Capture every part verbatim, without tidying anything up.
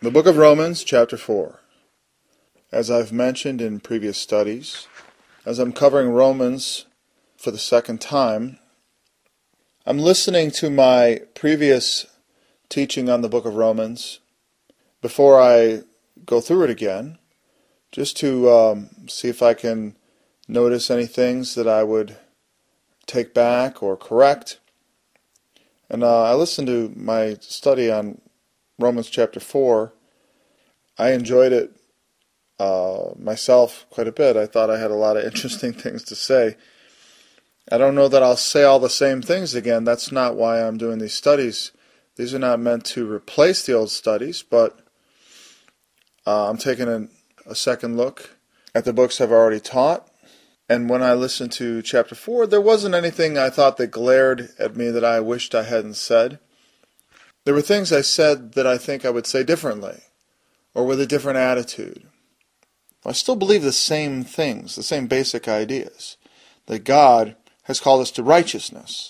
The book of Romans, chapter four. As I've mentioned in previous studies, as I'm covering Romans for the second time, I'm listening to my previous teaching on the book of Romans before I go through it again, just to um, see if I can notice any things that I would take back or correct. And uh, I listened to my study on Romans chapter four. I enjoyed it uh, myself quite a bit. I thought I had a lot of interesting things to say. I don't know that I'll say all the same things again. That's not why I'm doing these studies. These are not meant to replace the old studies, but uh, I'm taking a, a second look at the books I've already taught. And when I listened to chapter four, there wasn't anything I thought that glared at me that I wished I hadn't said. There were things I said that I think I would say differently, or with a different attitude. I still believe the same things, the same basic ideas, that God has called us to righteousness.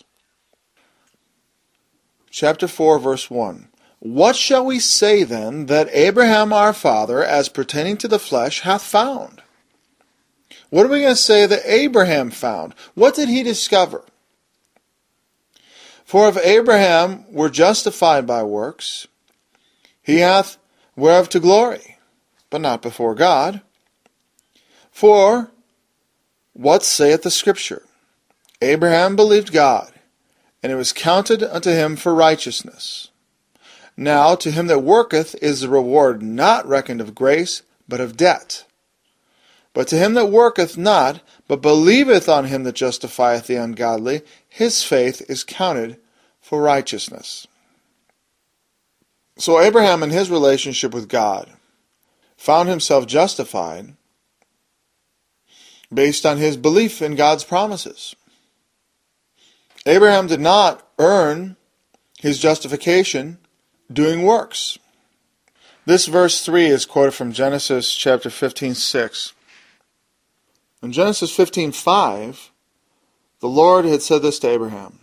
Chapter four, verse one. What shall we say then that Abraham our father, as pertaining to the flesh, hath found? What are we going to say that Abraham found? What did he discover? For if Abraham were justified by works, he hath whereof to glory, but not before God. For what saith the Scripture? Abraham believed God, and it was counted unto him for righteousness. Now to him that worketh is the reward not reckoned of grace, but of debt. But to him that worketh not, but believeth on him that justifieth the ungodly, his faith is counted for righteousness. So Abraham in his relationship with God found himself justified based on his belief in God's promises. Abraham did not earn his justification doing works. This verse three is quoted from Genesis chapter fifteen, six. In Genesis fifteen, five, the Lord had said this to Abraham,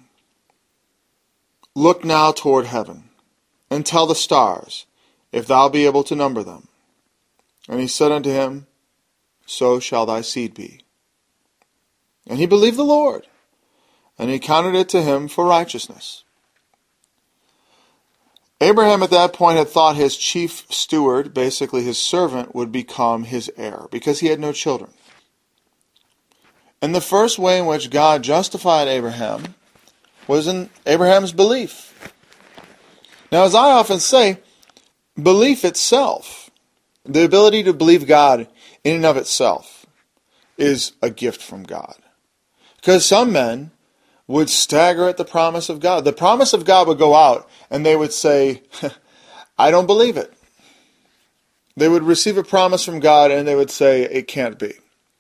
Look now toward heaven, and tell the stars, if thou be able to number them. And he said unto him, So shall thy seed be. And he believed the Lord, and he counted it to him for righteousness. Abraham at that point had thought his chief steward, basically his servant, would become his heir, because he had no children. And the first way in which God justified Abraham was in Abraham's belief. Now, as I often say, belief itself, the ability to believe God in and of itself, is a gift from God. Because some men would stagger at the promise of God. The promise of God would go out, and they would say, I don't believe it. They would receive a promise from God, and they would say, it can't be.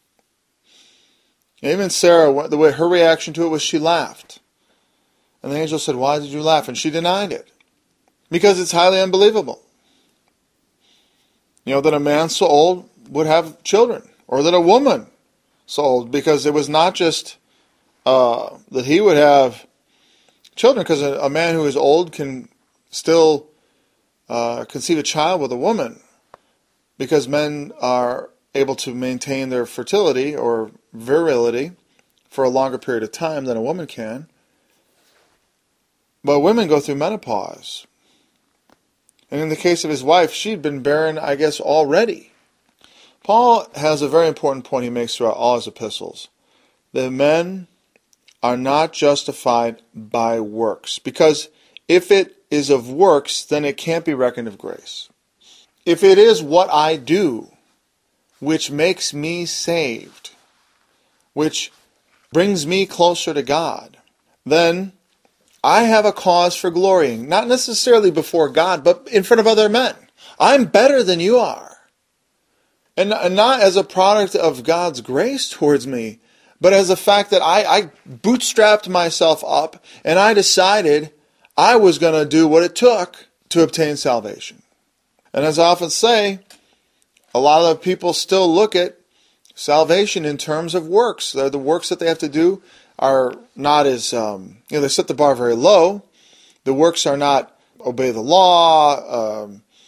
Even Sarah, the way her reaction to it was she laughed. And the angel said, why did you laugh? And she denied it. Because it's highly unbelievable. You know, that a man so old would have children. Or that a woman so old. Because it was not just uh, that he would have children. Because a, a man who is old can still uh, conceive a child with a woman. Because men are able to maintain their fertility or virility for a longer period of time than a woman can. But women go through menopause. And in the case of his wife, she'd been barren, I guess, already. Paul has a very important point he makes throughout all his epistles. That men are not justified by works. Because if it is of works, then it can't be reckoned of grace. If it is what I do which makes me saved, which brings me closer to God, then I have a cause for glorying, not necessarily before God, but in front of other men. I'm better than you are. And not as a product of God's grace towards me, but as a fact that I, I bootstrapped myself up and I decided I was going to do what it took to obtain salvation. And as I often say, a lot of people still look at salvation in terms of works. The works that they have to do are not as, um, you know, they set the bar very low. The works are not obey the law, um,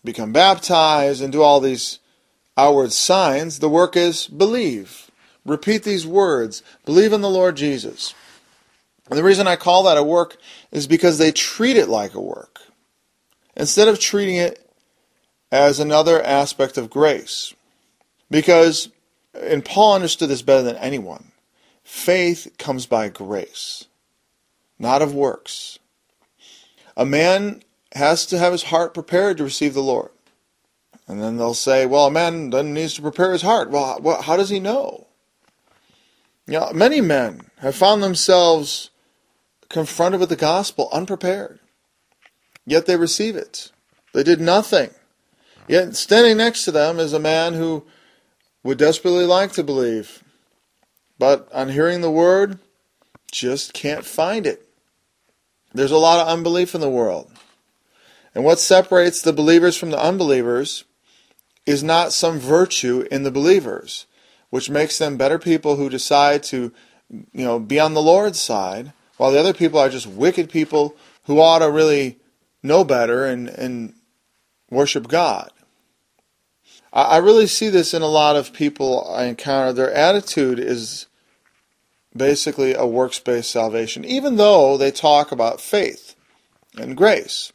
become baptized and do all these outward signs. The work is believe. Repeat these words. Believe in the Lord Jesus. And the reason I call that a work is because they treat it like a work, instead of treating it as another aspect of grace. Because, and Paul understood this better than anyone, faith comes by grace, not of works. A man has to have his heart prepared to receive the Lord. And then they'll say, well, a man doesn't need to prepare his heart. Well, how does he know? You know, many men have found themselves confronted with the gospel unprepared. Yet they receive it. They did nothing. Yet standing next to them is a man who would desperately like to believe, but on hearing the word, just can't find it. There's a lot of unbelief in the world. And what separates the believers from the unbelievers is not some virtue in the believers, which makes them better people who decide to, you know, be on the Lord's side, while the other people are just wicked people who ought to really know better and, and worship God. I, I really see this in a lot of people I encounter. Their attitude is basically a works-based salvation, even though they talk about faith and grace.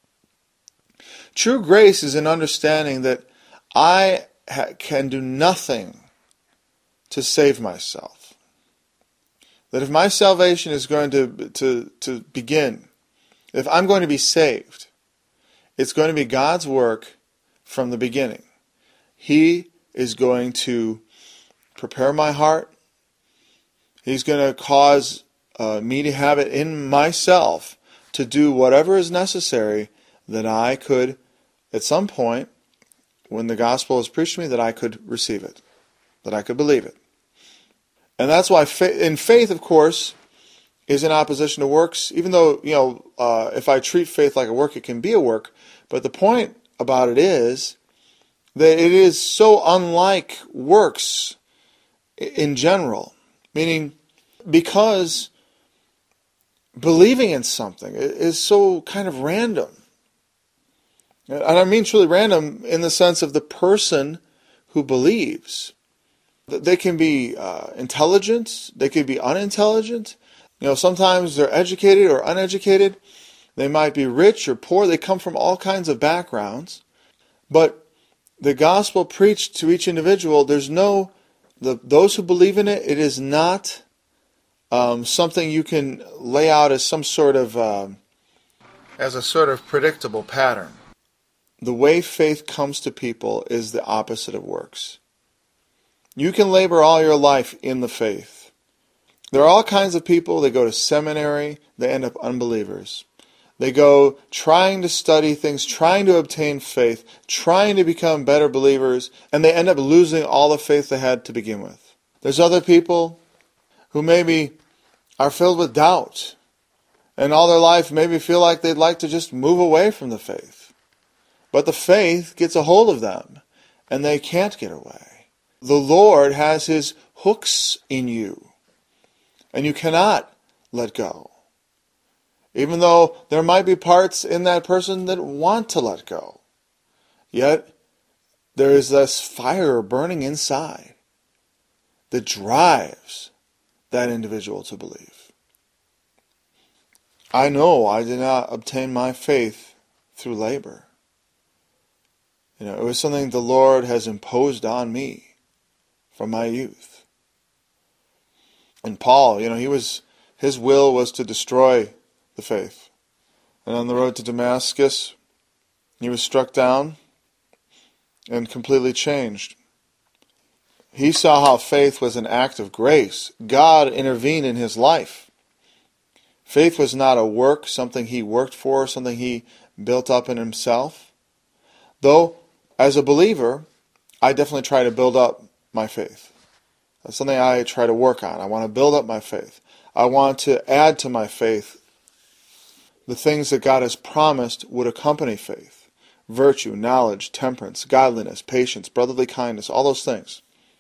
True grace is an understanding that I ha- can do nothing to save myself. That if my salvation is going to, to, to begin, if I'm going to be saved, it's going to be God's work from the beginning. He is going to prepare my heart. He's going to cause uh, me to have it in myself to do whatever is necessary that I could, at some point, when the gospel is preached to me, that I could receive it, that I could believe it. And that's why fa- in faith, of course, is in opposition to works, even though, you know, uh, if I treat faith like a work, it can be a work. But the point about it is that it is so unlike works in general. Meaning, because believing in something is so kind of random. And I mean truly random in the sense of the person who believes. They can be uh, intelligent, they can be unintelligent. You know, sometimes they're educated or uneducated. They might be rich or poor. They come from all kinds of backgrounds. But the gospel preached to each individual, there's no, the, those who believe in it, it is not um, something you can lay out as some sort of, uh, as a sort of predictable pattern. The way faith comes to people is the opposite of works. You can labor all your life in the faith. There are all kinds of people, they go to seminary, they end up unbelievers. They go trying to study things, trying to obtain faith, trying to become better believers, and they end up losing all the faith they had to begin with. There's other people who maybe are filled with doubt, and all their life maybe feel like they'd like to just move away from the faith. But the faith gets a hold of them, and they can't get away. The Lord has His hooks in you, and you cannot let go. Even though there might be parts in that person that want to let go. Yet, there is this fire burning inside that drives that individual to believe. I know I did not obtain my faith through labor. You know, it was something the Lord has imposed on me from my youth. And Paul, you know, he was his will was to destroy the faith. And on the road to Damascus, he was struck down and completely changed. He saw how faith was an act of grace. God intervened in his life. Faith was not a work, something he worked for, something he built up in himself. Though, as a believer, I definitely try to build up my faith. That's something I try to work on. I want to build up my faith. I want to add to my faith the things that God has promised would accompany faith. Virtue, knowledge, temperance, godliness, patience, brotherly kindness, all those things.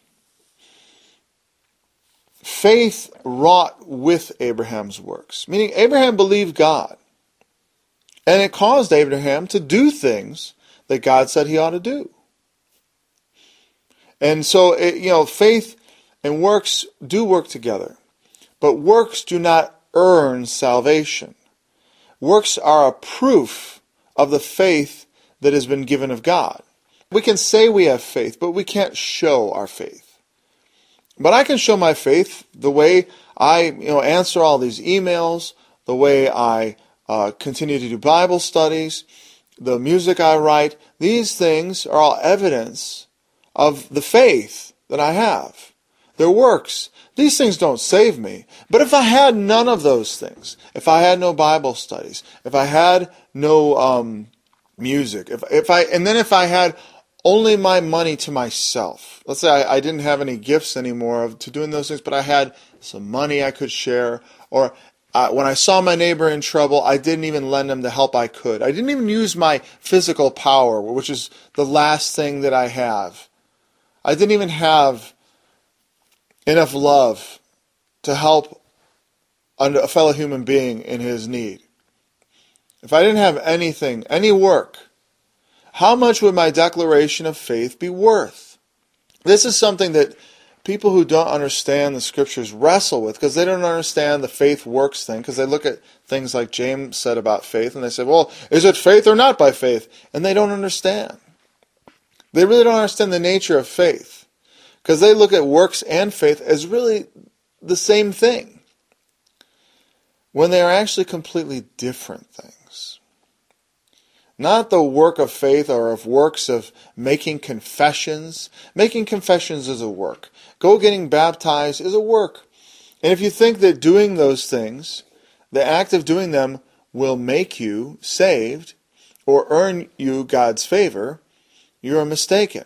Faith wrought with Abraham's works. Meaning Abraham believed God. And it caused Abraham to do things that God said he ought to do. And so, it, you know, faith and works do work together. But works do not earn salvation. Works are a proof of the faith that has been given of God. We can say we have faith, but we can't show our faith. But I can show my faith the way I, you know, answer all these emails, the way I uh, continue to do Bible studies, the music I write. These things are all evidence of the faith that I have. They're works. These things don't save me. But if I had none of those things, if I had no Bible studies, if I had no um, music, if if I and then if I had only my money to myself, let's say I, I didn't have any gifts anymore of, to doing those things, but I had some money I could share, or uh, when I saw my neighbor in trouble, I didn't even lend him the help I could. I didn't even use my physical power, which is the last thing that I have. I didn't even have enough love to help a fellow human being in his need. If I didn't have anything, any work, how much would my declaration of faith be worth? This is something that people who don't understand the Scriptures wrestle with, because they don't understand the faith works thing, because they look at things like James said about faith, and they say, well, is it faith or not by faith? And they don't understand. They really don't understand the nature of faith, because they look at works and faith as really the same thing, when they are actually completely different things. Not the work of faith or of works of making confessions. Making confessions is a work. Go getting baptized is a work. And if you think that doing those things, the act of doing them, will make you saved or earn you God's favor, you are mistaken.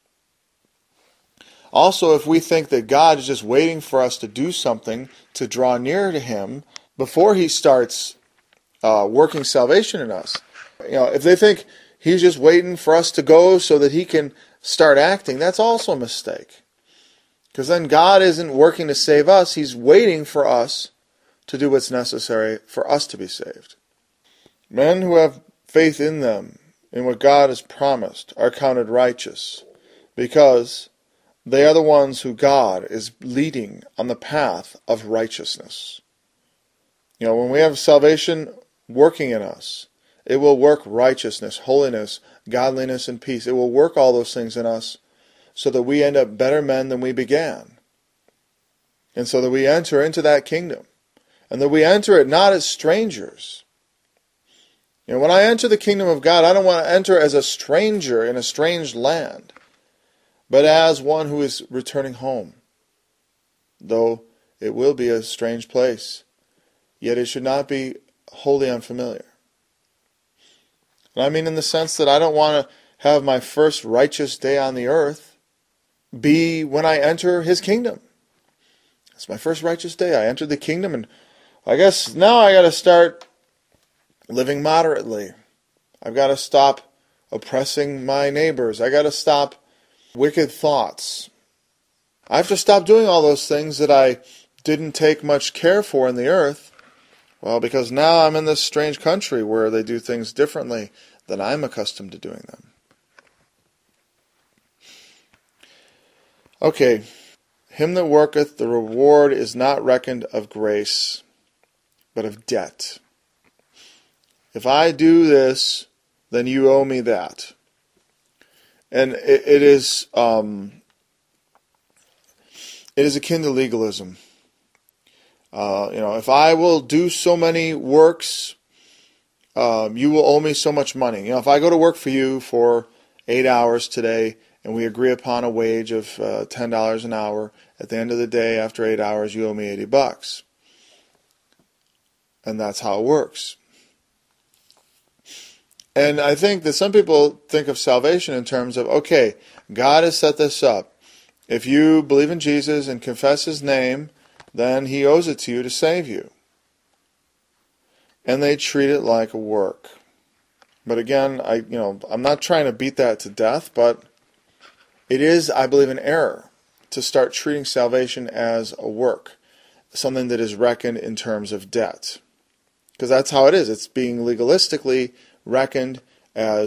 Also, if we think that God is just waiting for us to do something to draw near to Him before He starts uh, working salvation in us, you know, if they think He's just waiting for us to go so that He can start acting, that's also a mistake. Because then God isn't working to save us, He's waiting for us to do what's necessary for us to be saved. Men who have faith in them, in what God has promised, are counted righteous, because they are the ones who God is leading on the path of righteousness. You know, when we have salvation working in us, it will work righteousness, holiness, godliness, and peace. It will work all those things in us so that we end up better men than we began. And so that we enter into that kingdom. And that we enter it not as strangers. You know, when I enter the kingdom of God, I don't want to enter as a stranger in a strange land, but as one who is returning home. Though it will be a strange place, yet it should not be wholly unfamiliar. And I mean in the sense that I don't want to have my first righteous day on the earth be when I enter His kingdom. It's my first righteous day. I entered the kingdom, and I guess now I got to start living moderately. I've got to stop oppressing my neighbors. I got to stop wicked thoughts. I have to stop doing all those things that I didn't take much care for in the earth. Well, because now I'm in this strange country where they do things differently than I'm accustomed to doing them. Okay. Him that worketh, the reward is not reckoned of grace, but of debt. If I do this, then you owe me that. And it, it is um, it is akin to legalism. Uh, you know, if I will do so many works, um, you will owe me so much money. You know, if I go to work for you for eight hours today, and we agree upon a wage of uh, ten dollars an hour, at the end of the day, after eight hours, you owe me eighty bucks. And that's how it works. And I think that some people think of salvation in terms of, okay, God has set this up. If you believe in Jesus and confess His name, then He owes it to you to save you. And they treat it like a work. But again, I, you know, I'm not trying to beat that to death, but it is, I believe, an error to start treating salvation as a work, something that is reckoned in terms of debt. Because that's how it is. It's being legalistically reckoned as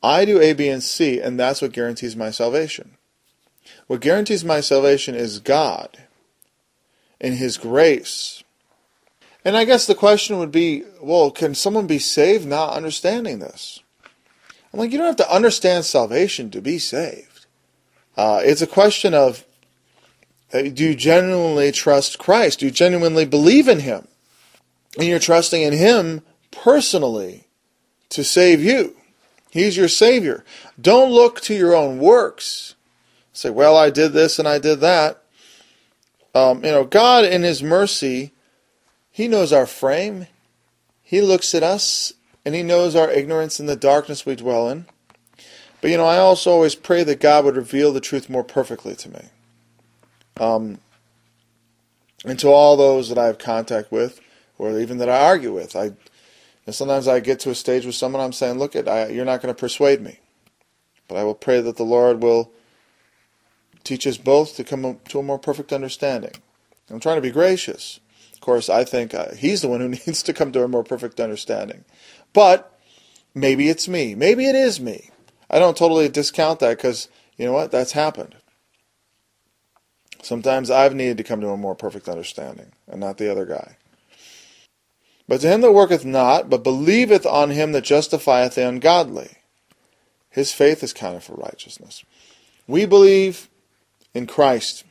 I do A, B, and C, and that's what guarantees my salvation. What guarantees my salvation is God and His grace. And I guess the question would be, well, can someone be saved not understanding this? I'm like, you don't have to understand salvation to be saved. Uh, it's a question of, uh, do you genuinely trust Christ? Do you genuinely believe in Him? And you're trusting in Him personally to save you. He's your Savior. Don't look to your own works. Say, well, I did this and I did that. Um, you know, God in His mercy, He knows our frame. He looks at us and He knows our ignorance and the darkness we dwell in. But, you know, I also always pray that God would reveal the truth more perfectly to me. Um, and to all those that I have contact with, or even that I argue with. I, and sometimes I get to a stage with someone, I'm saying, look, it, I, you're not going to persuade me. But I will pray that the Lord will teach us both to come to a more perfect understanding. I'm trying to be gracious. Of course, I think uh, He's the one who needs to come to a more perfect understanding. But maybe it's me. Maybe it is me. I don't totally discount that because, you know what, that's happened. Sometimes I've needed to come to a more perfect understanding, and not the other guy. But to him that worketh not, but believeth on Him that justifieth the ungodly, his faith is counted for righteousness. We believe in Christ.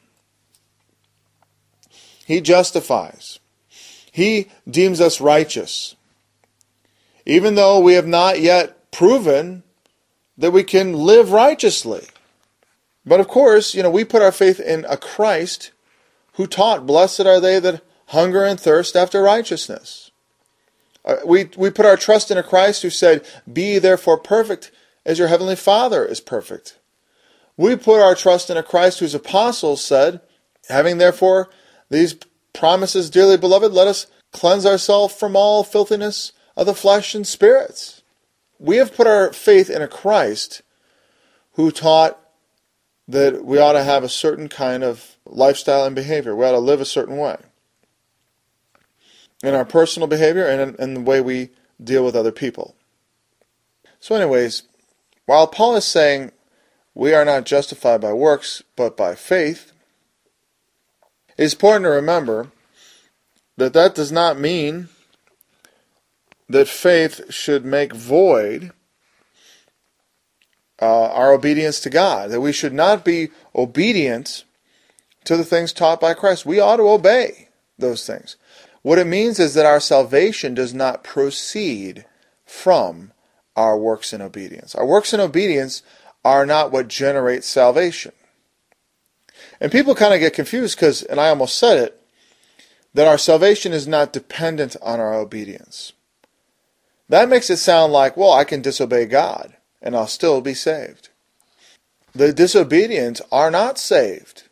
He justifies. He deems us righteous. Even though we have not yet proven that we can live righteously. But of course, you know, we put our faith in a Christ who taught, blessed are they that hunger and thirst after righteousness. Uh, we, we put our trust in a Christ who said, be therefore perfect as your heavenly Father is perfect. We put our trust in a Christ whose apostles said, having therefore these promises, dearly beloved, let us cleanse ourselves from all filthiness of the flesh and spirits. We have put our faith in a Christ who taught that we ought to have a certain kind of lifestyle and behavior. We ought to live a certain way. In our personal behavior and in, in the way we deal with other people. So anyways, while Paul is saying we are not justified by works, but by faith, it is important to remember that that does not mean that faith should make void uh, our obedience to God. That we should not be obedient to the things taught by Christ. We ought to obey those things. What it means is that our salvation does not proceed from our works and obedience. Our works and obedience are not what generates salvation. And people kind of get confused because, and I almost said it, that our salvation is not dependent on our obedience. That makes it sound like, well, I can disobey God and I'll still be saved. The disobedient are not saved.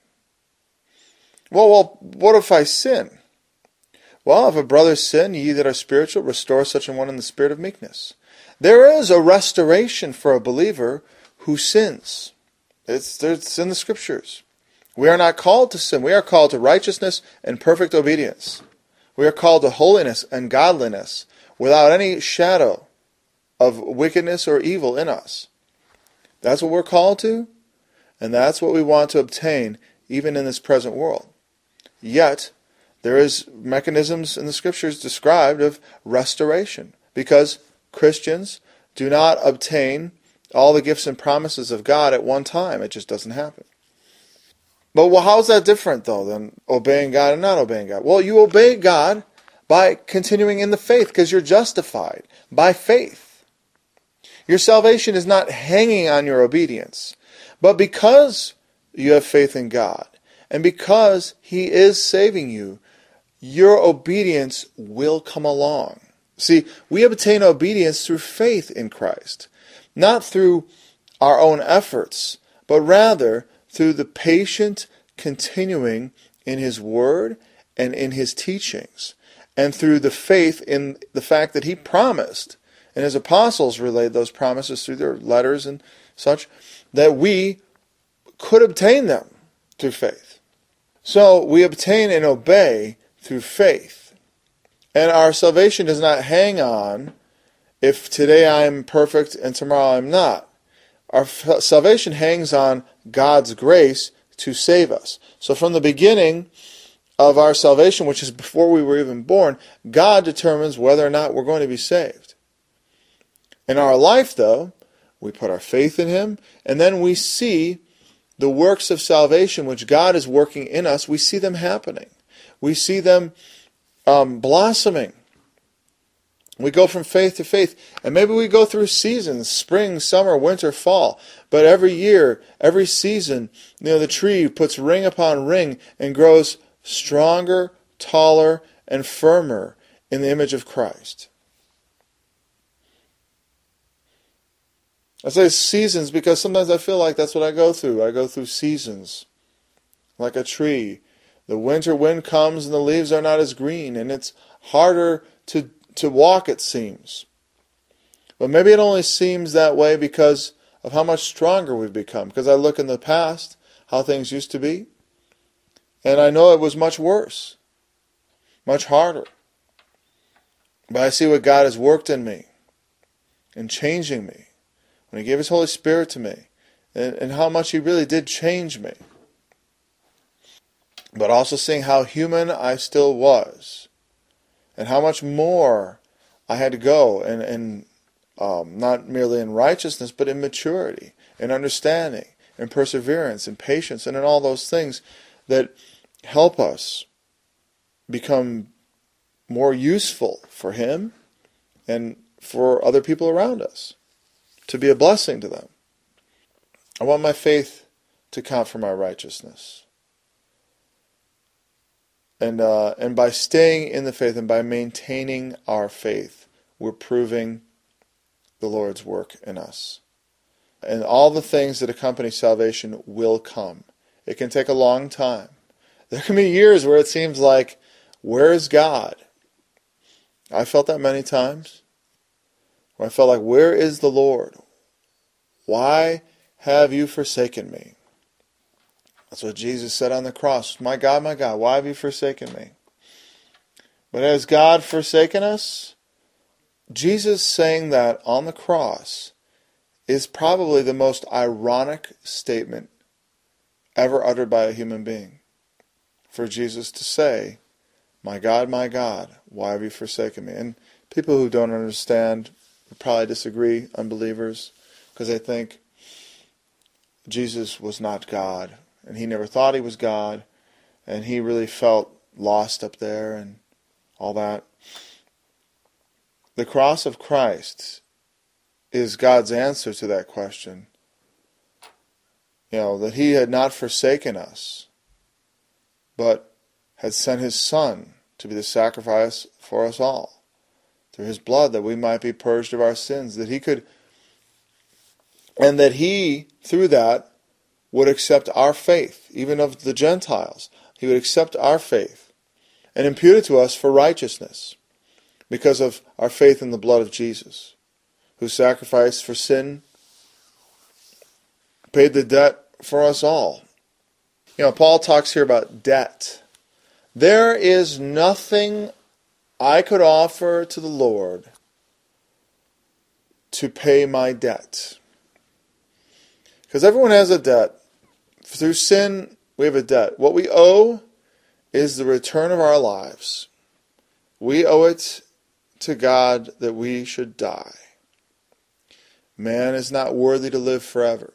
Well, well, what if I sin? Well, if a brother sin, ye that are spiritual, restore such an one in the spirit of meekness. There is a restoration for a believer who sins. It's, it's in the Scriptures. We are not called to sin. We are called to righteousness and perfect obedience. We are called to holiness and godliness without any shadow of wickedness or evil in us. That's what we're called to, and that's what we want to obtain even in this present world. Yet, there is mechanisms in the Scriptures described of restoration, because Christians do not obtain all the gifts and promises of God at one time. It just doesn't happen. But well, how is that different, though, than obeying God and not obeying God? Well, you obey God by continuing in the faith, because you're justified by faith. Your salvation is not hanging on your obedience, but because you have faith in God, and because He is saving you, your obedience will come along. See, we obtain obedience through faith in Christ, not through our own efforts, but rather through the patient continuing in His Word and in His teachings, and through the faith in the fact that He promised, and His apostles relayed those promises through their letters and such, that we could obtain them through faith. So we obtain and obey through faith. And our salvation does not hang on if today I am perfect and tomorrow I'm not. Our f- salvation hangs on God's grace to save us. So from the beginning of our salvation, which is before we were even born, God determines whether or not we're going to be saved. In our life, though, we put our faith in Him, and then we see the works of salvation which God is working in us. We see them happening. We see them um, blossoming. We go from faith to faith, and maybe we go through seasons, spring, summer, winter, fall. But every year, every season, you know, the tree puts ring upon ring and grows stronger, taller, and firmer in the image of Christ. I say seasons because sometimes I feel like that's what I go through. I go through seasons, like a tree. The winter wind comes and the leaves are not as green, and it's harder to, to walk, it seems. But maybe it only seems that way because of how much stronger we've become. Because I look in the past, how things used to be, and I know it was much worse, much harder. But I see what God has worked in me, in changing me, when He gave His Holy Spirit to me, and, and how much He really did change me. But also seeing how human I still was, and how much more I had to go, and, and um, not merely in righteousness, but in maturity, in understanding, in perseverance, in patience, and in all those things that help us become more useful for Him and for other people around us, to be a blessing to them. I want my faith to count for my righteousness. And uh, and by staying in the faith and by maintaining our faith, we're proving the Lord's work in us. And all the things that accompany salvation will come. It can take a long time. There can be years where it seems like, where is God? I felt that many times. Where I felt like, where is the Lord? Why have you forsaken me? That's what Jesus said on the cross. My God, my God, why have you forsaken me? But has God forsaken us? Jesus saying that on the cross is probably the most ironic statement ever uttered by a human being. For Jesus to say, my God, my God, why have you forsaken me? And people who don't understand would probably disagree, unbelievers, because they think Jesus was not God. And He never thought He was God, and He really felt lost up there and all that. The cross of Christ is God's answer to that question. You know, that He had not forsaken us, but had sent His Son to be the sacrifice for us all, through His blood, that we might be purged of our sins, that He could, and that He, through that, would accept our faith, even of the Gentiles. He would accept our faith and impute it to us for righteousness because of our faith in the blood of Jesus, who sacrificed for sin, paid the debt for us all. You know, Paul talks here about debt. There is nothing I could offer to the Lord to pay my debt. Because everyone has a debt. Through sin, we have a debt. What we owe is the return of our lives. We owe it to God that we should die. Man is not worthy to live forever.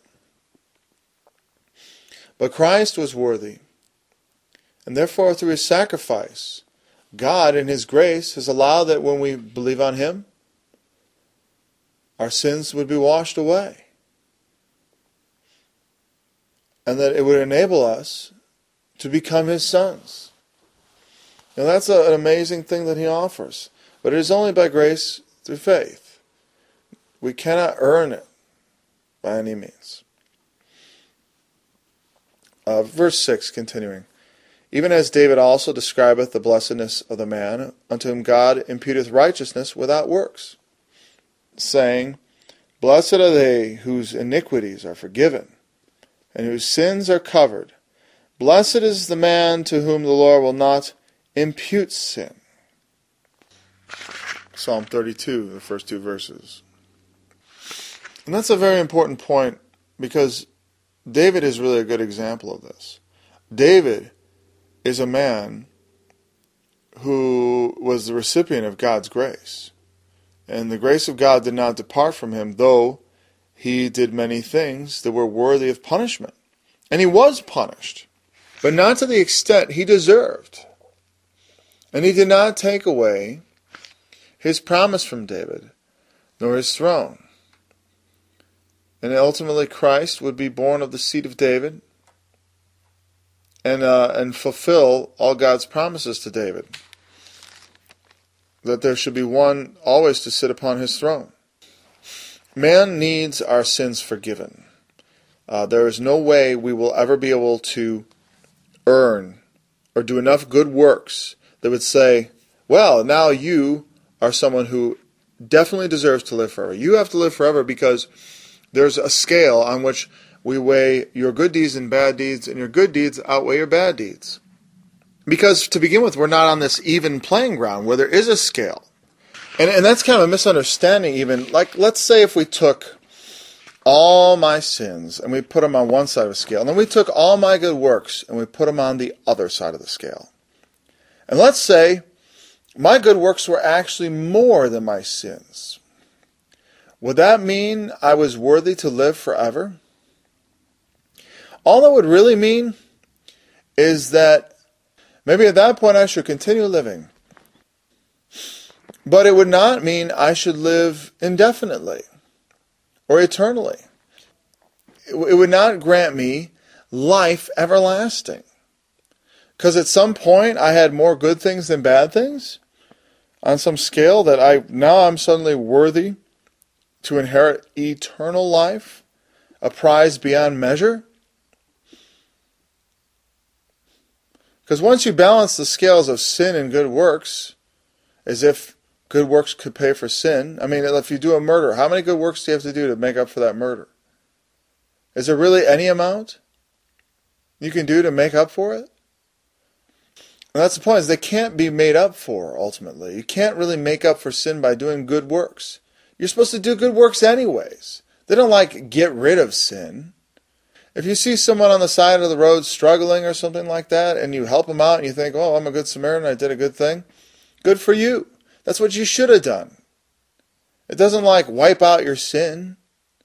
But Christ was worthy. And therefore, through His sacrifice, God in His grace has allowed that when we believe on Him, our sins would be washed away. And that it would enable us to become His sons. Now that's a, an amazing thing that He offers. But it is only by grace through faith. We cannot earn it by any means. Uh, verse six, continuing. Even as David also describeth the blessedness of the man, unto whom God imputeth righteousness without works, saying, Blessed are they whose iniquities are forgiven, and whose sins are covered. Blessed is the man to whom the Lord will not impute sin. Psalm thirty-two, the first two verses. And that's a very important point because David is really a good example of this. David is a man who was the recipient of God's grace. And the grace of God did not depart from him, though he did many things that were worthy of punishment. And he was punished, but not to the extent he deserved. And he did not take away his promise from David, nor his throne. And ultimately Christ would be born of the seed of David and uh, and fulfill all God's promises to David, that there should be one always to sit upon his throne. Man needs our sins forgiven. Uh, there is no way we will ever be able to earn or do enough good works that would say, well, now you are someone who definitely deserves to live forever. You have to live forever because there's a scale on which we weigh your good deeds and bad deeds, and your good deeds outweigh your bad deeds. Because to begin with, we're not on this even playing ground where there is a scale. And, and that's kind of a misunderstanding even. Like, let's say if we took all my sins and we put them on one side of the scale, and then we took all my good works and we put them on the other side of the scale. And let's say my good works were actually more than my sins. Would that mean I was worthy to live forever? All that would really mean is that maybe at that point I should continue living. But it would not mean I should live indefinitely or eternally. It would not grant me life everlasting. Because at some point I had more good things than bad things on some scale that I now I'm suddenly worthy to inherit eternal life, a prize beyond measure. Because once you balance the scales of sin and good works, as if good works could pay for sin. I mean, if you do a murder, how many good works do you have to do to make up for that murder? Is there really any amount you can do to make up for it? And that's the point, is they can't be made up for, ultimately. You can't really make up for sin by doing good works. You're supposed to do good works anyways. They don't like get rid of sin. If you see someone on the side of the road struggling or something like that, and you help them out and you think, oh, I'm a good Samaritan, I did a good thing, good for you. That's what you should have done. It doesn't like wipe out your sin.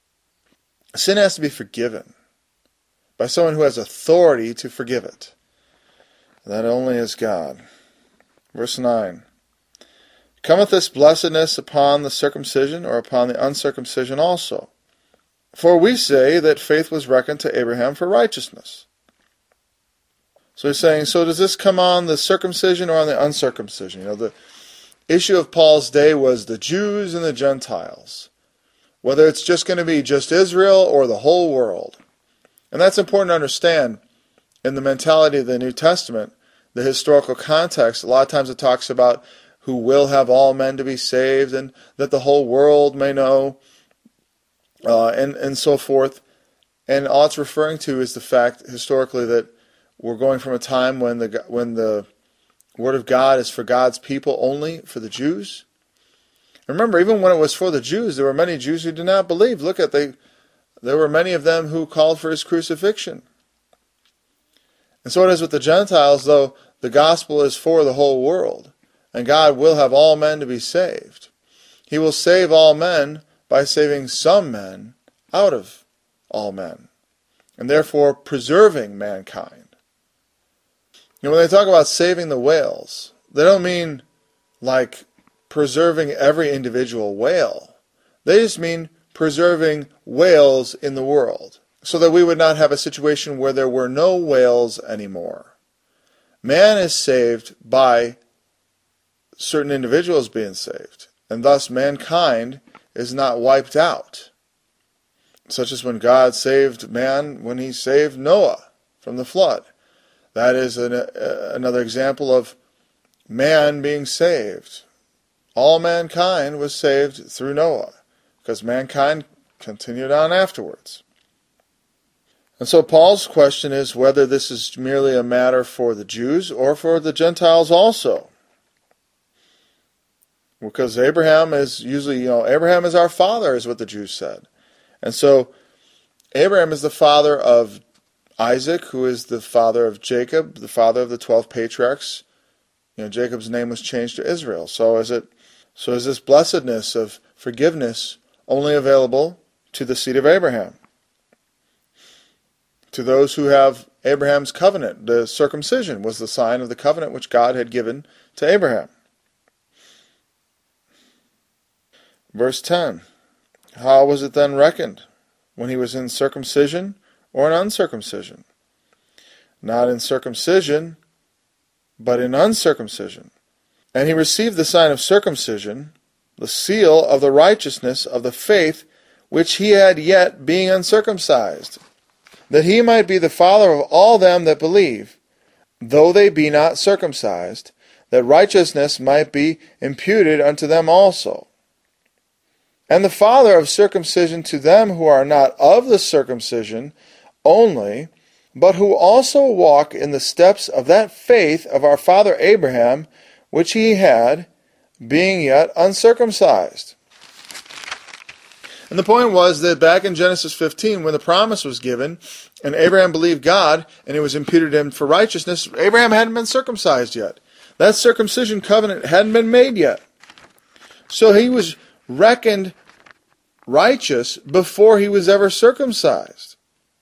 Sin has to be forgiven by someone who has authority to forgive it. That only is God. Verse nine. Cometh this blessedness upon the circumcision or upon the uncircumcision also? For we say that faith was reckoned to Abraham for righteousness. So he's saying, so does this come on the circumcision or on the uncircumcision? You know, the issue of Paul's day was the Jews and the Gentiles. Whether it's just going to be just Israel or the whole world. And that's important to understand in the mentality of the New Testament, the historical context. A lot of times it talks about who will have all men to be saved and that the whole world may know, uh, and, and so forth. And all it's referring to is the fact historically that we're going from a time when the when the Word of God is for God's people only, for the Jews. Remember, even when it was for the Jews, there were many Jews who did not believe. Look at they, there were many of them who called for his crucifixion. And so it is with the Gentiles, though the gospel is for the whole world, and God will have all men to be saved. He will save all men by saving some men out of all men, and therefore preserving mankind. You know, when they talk about saving the whales, they don't mean like preserving every individual whale. They just mean preserving whales in the world, so that we would not have a situation where there were no whales anymore. Man is saved by certain individuals being saved, and thus mankind is not wiped out, such as when God saved man when he saved Noah from the flood. That is an, uh, another example of man being saved. All mankind was saved through Noah, because mankind continued on afterwards. And so Paul's question is whether this is merely a matter for the Jews or for the Gentiles also. Because Abraham is usually, you know, Abraham is our father, is what the Jews said. And so Abraham is the father of Isaac, who is the father of Jacob, the father of the twelve patriarchs. You know, Jacob's name was changed to Israel. So is it? So is this blessedness of forgiveness only available to the seed of Abraham? To those who have Abraham's covenant. The circumcision was the sign of the covenant which God had given to Abraham. Verse ten. How was it then reckoned? When he was in circumcision or in uncircumcision? Not in circumcision, but in uncircumcision. And he received the sign of circumcision, the seal of the righteousness of the faith which he had yet being uncircumcised, that he might be the father of all them that believe, though they be not circumcised, that righteousness might be imputed unto them also. And the father of circumcision to them who are not of the circumcision only, but who also walk in the steps of that faith of our father Abraham, which he had, being yet uncircumcised. And the point was that back in Genesis fifteen, when the promise was given, and Abraham believed God, and it was imputed to him for righteousness, Abraham hadn't been circumcised yet. That circumcision covenant hadn't been made yet. So he was reckoned righteous before he was ever circumcised.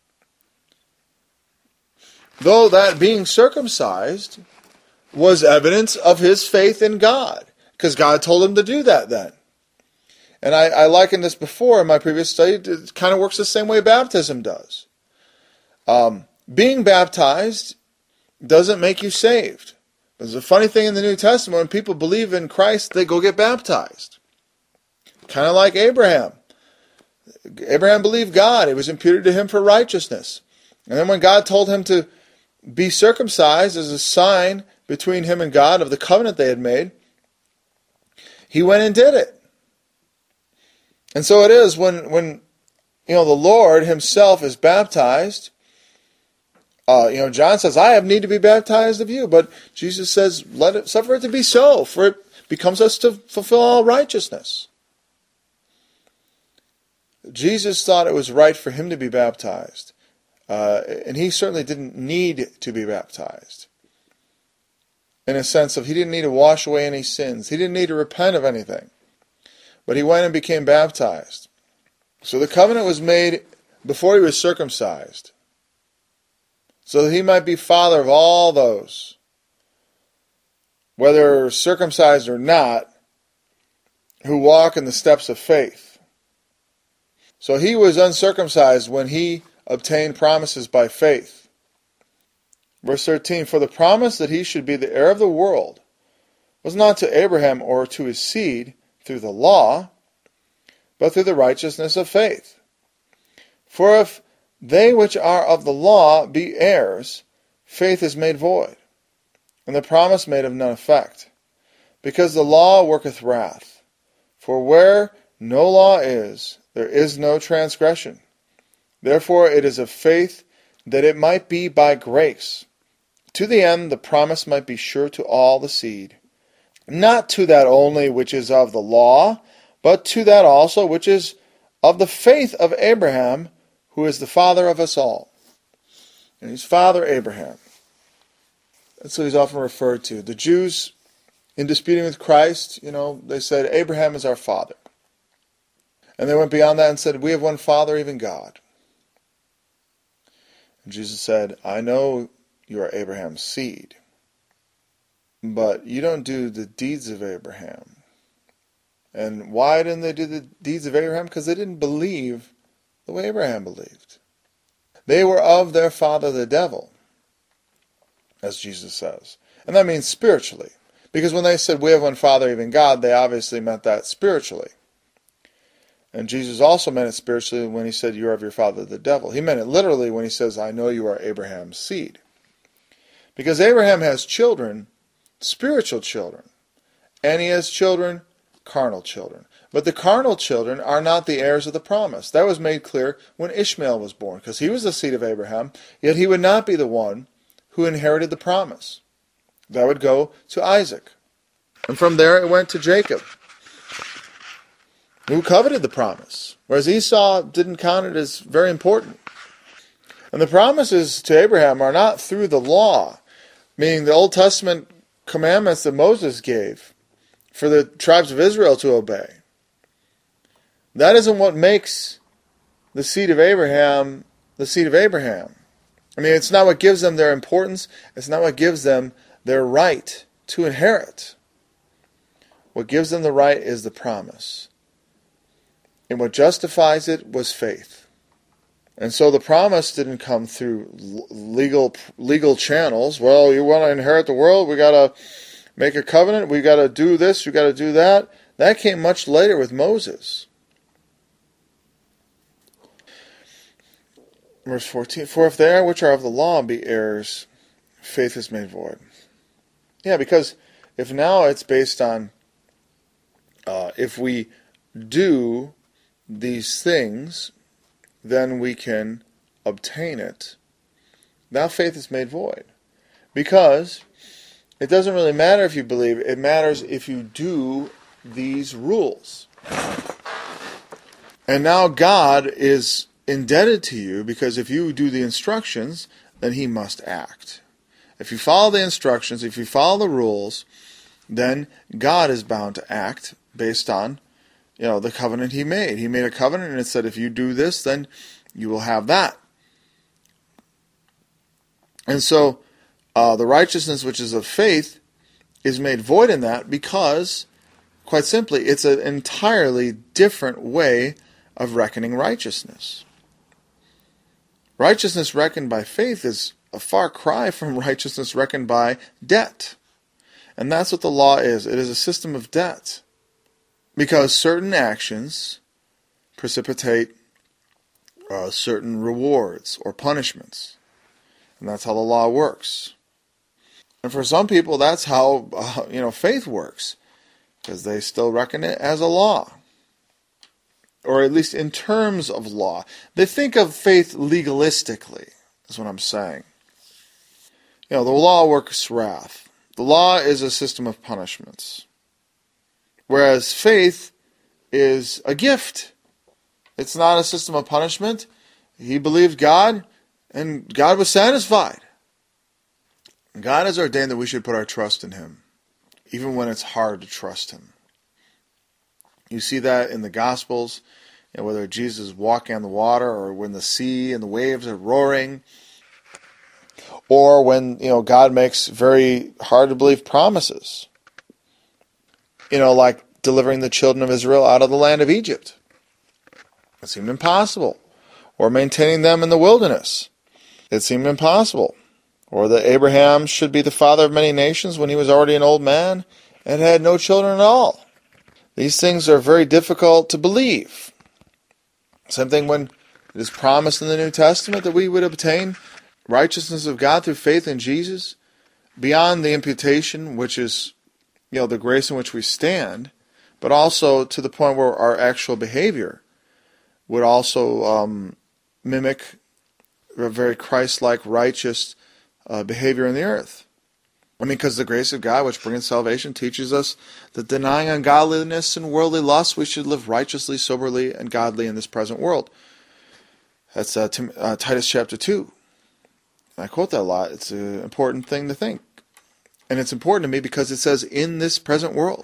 Though that being circumcised was evidence of his faith in God, because God told him to do that then. And I, I likened this before in my previous study. It kind of works the same way baptism does. Um, being baptized doesn't make you saved. There's a funny thing in the New Testament. When people believe in Christ, they go get baptized. Kind of like Abraham. Abraham believed God. It was imputed to him for righteousness. And then when God told him to be circumcised as a sign between him and God of the covenant they had made, he went and did it. And so it is when, when you know, the Lord himself is baptized. Uh, you know, John says, I have need to be baptized of you. But Jesus says, let it suffer it to be so, for it becomes us to fulfill all righteousness. Jesus thought it was right for him to be baptized. Uh, and he certainly didn't need to be baptized. In a sense of he didn't need to wash away any sins. He didn't need to repent of anything. But he went and became baptized. So the covenant was made before he was circumcised, so that he might be father of all those, whether circumcised or not, who walk in the steps of faith. So he was uncircumcised when he obtained promises by faith. Verse thirteen, for the promise that he should be the heir of the world was not to Abraham or to his seed through the law, but through the righteousness of faith. For if they which are of the law be heirs, faith is made void, and the promise made of none effect, because the law worketh wrath. For where no law is, there is no transgression. Therefore it is of faith, that it might be by grace, to the end the promise might be sure to all the seed, not to that only which is of the law, but to that also which is of the faith of Abraham, who is the father of us all. And he's Father Abraham. That's what he's often referred to. The Jews, in disputing with Christ, you know, they said, Abraham is our father. And they went beyond that and said, we have one Father, even God. And Jesus said, I know you are Abraham's seed, but you don't do the deeds of Abraham. And why didn't they do the deeds of Abraham? Because they didn't believe the way Abraham believed. They were of their father the devil, as Jesus says. And that means spiritually. Because when they said, we have one Father, even God, they obviously meant that spiritually. And Jesus also meant it spiritually when he said, you are of your father the devil. He meant it literally when he says, I know you are Abraham's seed. Because Abraham has children, spiritual children. And he has children, carnal children. But the carnal children are not the heirs of the promise. That was made clear when Ishmael was born, because he was the seed of Abraham, yet he would not be the one who inherited the promise. That would go to Isaac. And from there it went to Jacob, who coveted the promise, whereas Esau didn't count it as very important. And the promises to Abraham are not through the law, meaning the Old Testament commandments that Moses gave for the tribes of Israel to obey. That isn't what makes the seed of Abraham the seed of Abraham. I mean, it's not what gives them their importance. It's not what gives them their right to inherit. What gives them the right is the promise. And what justifies it was faith. And so the promise didn't come through legal legal channels. Well, you want to inherit the world, we got to make a covenant, we got to do this, we got to do that. That came much later with Moses. Verse fourteen, for if they are which are of the law be heirs, faith is made void. Yeah, because if now it's based on, uh, if we do these things, then we can obtain it. Now faith is made void. Because it doesn't really matter if you believe, it matters if you do these rules. And now God is indebted to you, because if you do the instructions, then he must act. If you follow the instructions, if you follow the rules, then God is bound to act based on, you know, the covenant he made. He made a covenant and it said, if you do this, then you will have that. And so uh, the righteousness which is of faith is made void in that, because, quite simply, it's an entirely different way of reckoning righteousness. Righteousness reckoned by faith is a far cry from righteousness reckoned by debt. And that's what the law is. It is a system of debt. Because certain actions precipitate uh, certain rewards or punishments. And that's how the law works. And for some people, that's how uh, you know faith works. Because they still reckon it as a law. Or at least in terms of law. They think of faith legalistically, is what I'm saying. You know, the law works wrath. The law is a system of punishments. Whereas faith is a gift. It's not a system of punishment. He believed God, and God was satisfied. God has ordained that we should put our trust in him, even when it's hard to trust him. You see that in the Gospels, you know, whether Jesus is walking on the water, or when the sea and the waves are roaring, or when, you know, God makes very hard to believe promises. You know, like delivering the children of Israel out of the land of Egypt. It seemed impossible. Or maintaining them in the wilderness. It seemed impossible. Or that Abraham should be the father of many nations when he was already an old man and had no children at all. These things are very difficult to believe. Same thing when it is promised in the New Testament that we would obtain righteousness of God through faith in Jesus, beyond the imputation, which is, you know, the grace in which we stand, but also to the point where our actual behavior would also um, mimic a very Christ-like, righteous uh, behavior in the earth. I mean, because the grace of God, which brings salvation, teaches us that denying ungodliness and worldly lust, we should live righteously, soberly, and godly in this present world. That's uh, Tim, uh, Titus chapter two. I quote that a lot. It's an important thing to think. And it's important to me because it says, in this present world.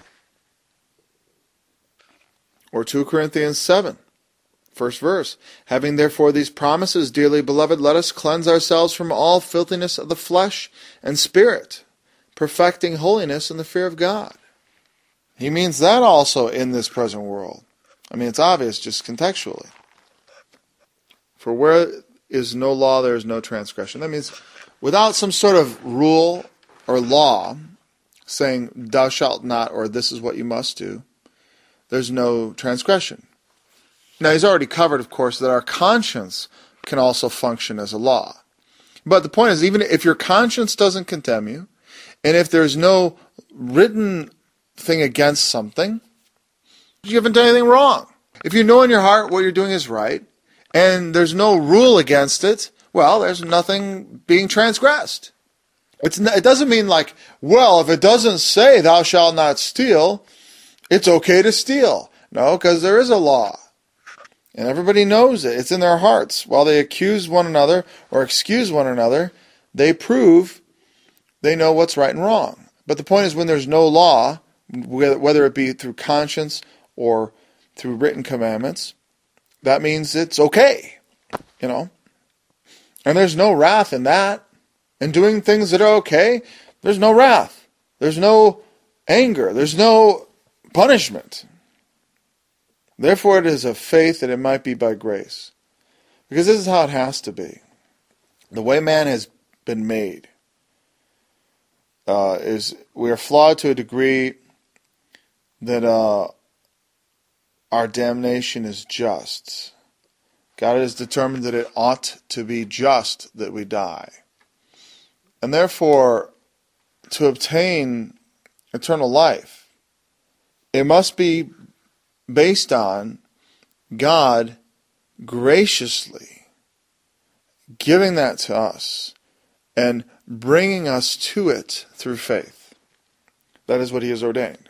Or two Corinthians seven, first verse. Having therefore these promises, dearly beloved, let us cleanse ourselves from all filthiness of the flesh and spirit, perfecting holiness in the fear of God. He means that also in this present world. I mean, it's obvious just contextually. For where is no law, there is no transgression. That means without some sort of rule or law saying, thou shalt not, or this is what you must do, there's no transgression. Now, he's already covered, of course, that our conscience can also function as a law. But the point is, even if your conscience doesn't condemn you, and if there's no written thing against something, you haven't done anything wrong. If you know in your heart what you're doing is right, and there's no rule against it, well, there's nothing being transgressed. It's not, it doesn't mean like, well, if it doesn't say thou shalt not steal, it's okay to steal. No, because there is a law. And everybody knows it. It's in their hearts. While they accuse one another or excuse one another, they prove they know what's right and wrong. But the point is, when there's no law, whether it be through conscience or through written commandments, that means it's okay, you know. And there's no wrath in that. In doing things that are okay, there's no wrath. There's no anger. There's no punishment. Therefore, it is of faith that it might be by grace. Because this is how it has to be. The way man has been made uh, is we are flawed to a degree that uh, our damnation is just. God has determined that it ought to be just that we die. And therefore, to obtain eternal life, it must be based on God graciously giving that to us and bringing us to it through faith. That is what He has ordained.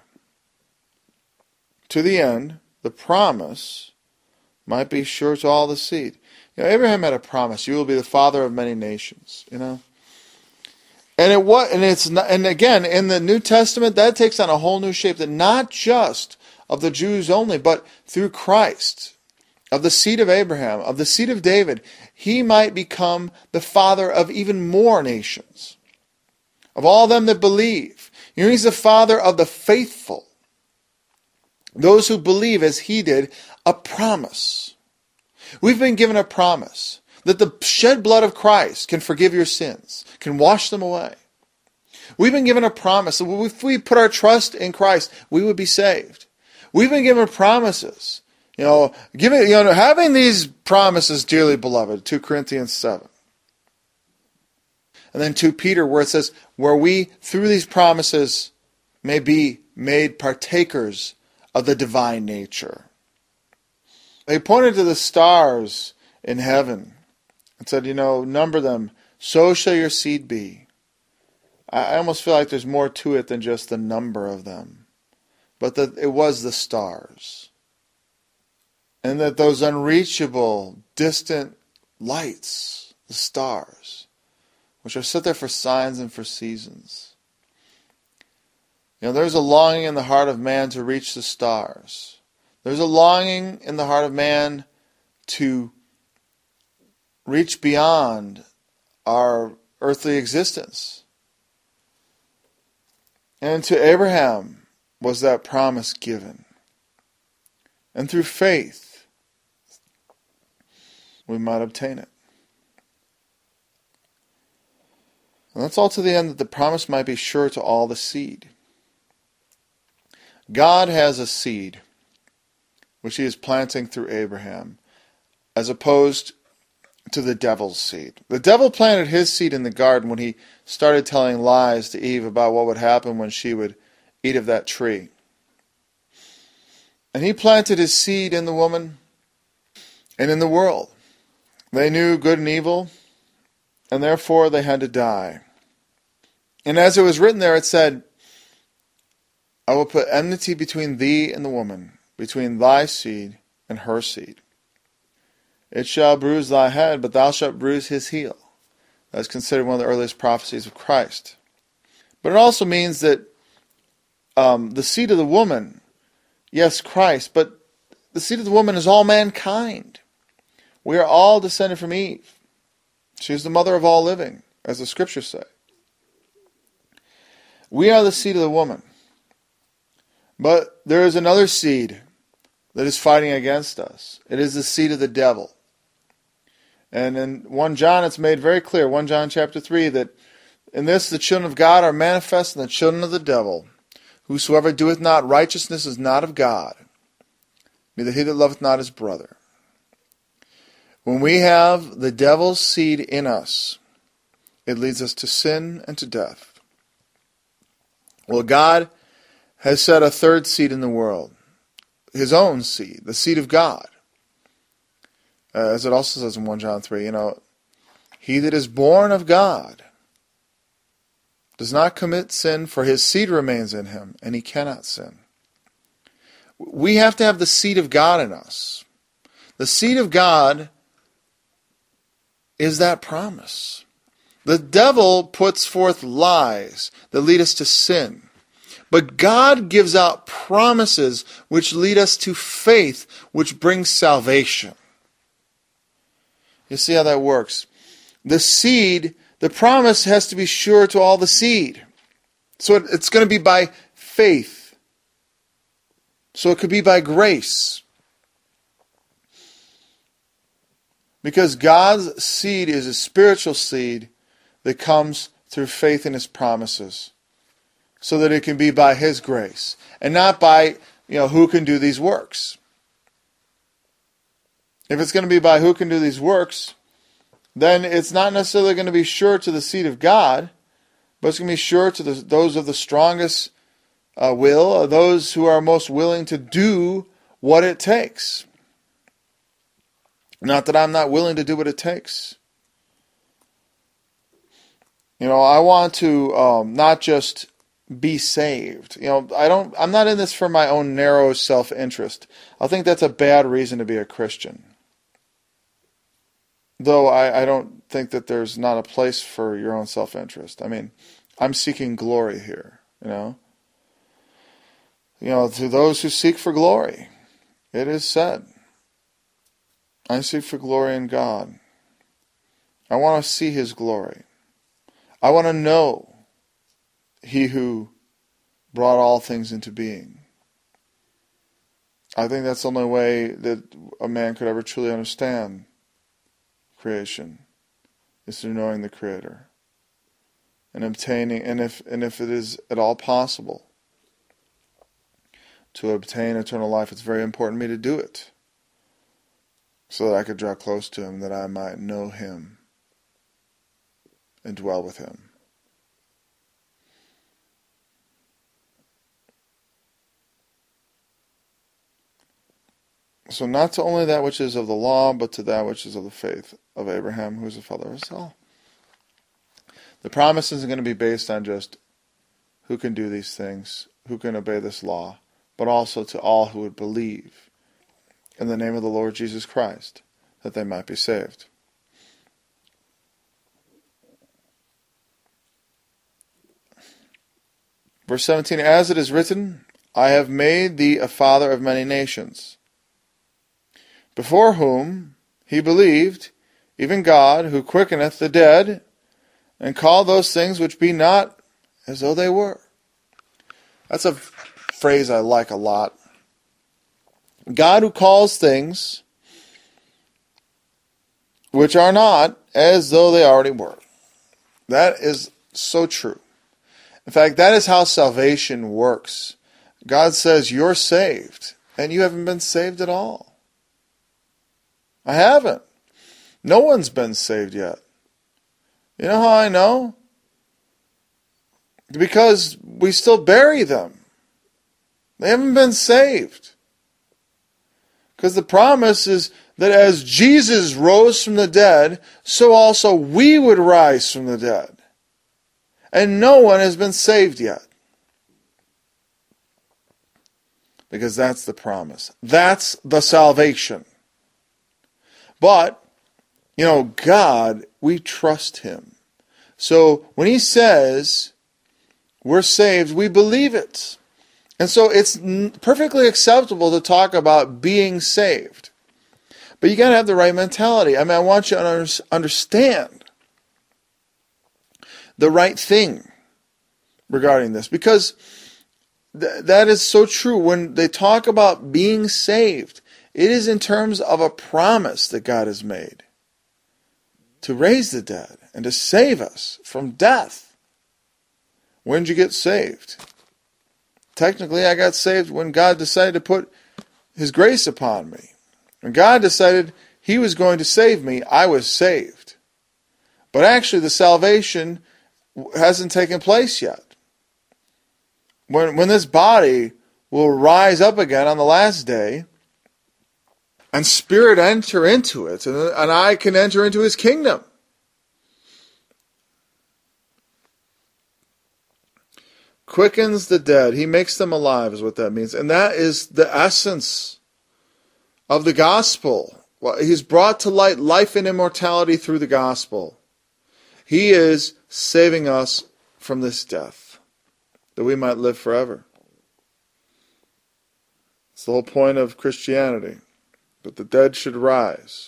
To the end, the promise might be sure to all the seed. You know, Abraham had a promise: "You will be the father of many nations." You know, and it was, and it's not, and again in the New Testament that takes on a whole new shape. That not just of the Jews only, but through Christ, of the seed of Abraham, of the seed of David, he might become the father of even more nations, of all them that believe. You know, he's the father of the faithful, those who believe as he did. A promise. We've been given a promise that the shed blood of Christ can forgive your sins, can wash them away. We've been given a promise that if we put our trust in Christ, we would be saved. We've been given promises. You know, giving, you know, having these promises, dearly beloved, Second Corinthians seven. And then Second Peter, where it says, where we, through these promises, may be made partakers of the divine nature. They pointed to the stars in heaven and said, you know, number them, so shall your seed be. I almost feel like there's more to it than just the number of them. But that it was the stars. And that those unreachable, distant lights, the stars, which are set there for signs and for seasons. You know, there's a longing in the heart of man to reach the stars. There's a longing in the heart of man to reach beyond our earthly existence. And to Abraham was that promise given. And through faith, we might obtain it. And that's all to the end that the promise might be sure to all the seed. God has a seed which he is planting through Abraham, as opposed to the devil's seed. The devil planted his seed in the garden when he started telling lies to Eve about what would happen when she would eat of that tree. And he planted his seed in the woman and in the world. They knew good and evil, and therefore they had to die. And as it was written there, it said, I will put enmity between thee and the woman, between thy seed and her seed. It shall bruise thy head, but thou shalt bruise his heel. That is considered one of the earliest prophecies of Christ. But it also means that um, the seed of the woman, yes, Christ, but the seed of the woman is all mankind. We are all descended from Eve. She is the mother of all living, as the scriptures say. We are the seed of the woman. But there is another seed that is fighting against us. It is the seed of the devil. And in First John it's made very clear, First John chapter three, that in this the children of God are manifest and the children of the devil. Whosoever doeth not righteousness is not of God, neither he that loveth not his brother. When we have the devil's seed in us, it leads us to sin and to death. Well, God has set a third seed in the world, his own seed, the seed of God. Uh, as it also says in First John three, you know, he that is born of God does not commit sin, for his seed remains in him, and he cannot sin. We have to have the seed of God in us. The seed of God is that promise. The devil puts forth lies that lead us to sin. But God gives out promises which lead us to faith, which brings salvation. You see how that works? The seed, the promise has to be sure to all the seed. So it's going to be by faith. So it could be by grace. Because God's seed is a spiritual seed that comes through faith in His promises. So that it can be by His grace. And not by, you know, who can do these works. If it's going to be by who can do these works, then it's not necessarily going to be sure to the seed of God, but it's going to be sure to the, those of the strongest uh, will, or those who are most willing to do what it takes. Not that I'm not willing to do what it takes. You know, I want to um, not just be saved. You know, I don't. I'm not in this for my own narrow self-interest. I think that's a bad reason to be a Christian. Though I, I don't think that there's not a place for your own self-interest. I mean, I'm seeking glory here. You know. You know, to those who seek for glory, it is said, I seek for glory in God. I want to see His glory. I want to know He who brought all things into being. I think that's the only way that a man could ever truly understand creation, is through knowing the Creator. And obtaining, and if and if it is at all possible to obtain eternal life, it's very important to me to do it. So that I could draw close to Him, that I might know Him and dwell with Him. So not to only that which is of the law, but to that which is of the faith of Abraham, who is the father of us all. The promise isn't going to be based on just who can do these things, who can obey this law, but also to all who would believe in the name of the Lord Jesus Christ, that they might be saved. Verse seventeen, as it is written, I have made thee a father of many nations, before whom he believed, even God, who quickeneth the dead, and called those things which be not as though they were. That's a phrase I like a lot. God who calls things which are not as though they already were. That is so true. In fact, that is how salvation works. God says you're saved, and you haven't been saved at all. I haven't. No one's been saved yet. You know how I know? Because we still bury them. They haven't been saved. Because the promise is that as Jesus rose from the dead, so also we would rise from the dead. And no one has been saved yet. Because that's the promise. That's the salvation. But, you know, God, we trust Him. So when He says we're saved, we believe it. And so it's perfectly acceptable to talk about being saved. But you got to have the right mentality. I mean, I want you to understand the right thing regarding this. Because th- that is so true. When they talk about being saved, it is in terms of a promise that God has made to raise the dead and to save us from death. When did you get saved? Technically, I got saved when God decided to put His grace upon me. When God decided He was going to save me, I was saved. But actually, the salvation hasn't taken place yet. When, when this body will rise up again on the last day, and spirit enter into it, and, and I can enter into His kingdom. Quickens the dead. He makes them alive is what that means. And that is the essence of the gospel, Well, he's brought to light life and immortality through the gospel. He is saving us from this death, that we might live forever. It's the whole point of Christianity, that the dead should rise.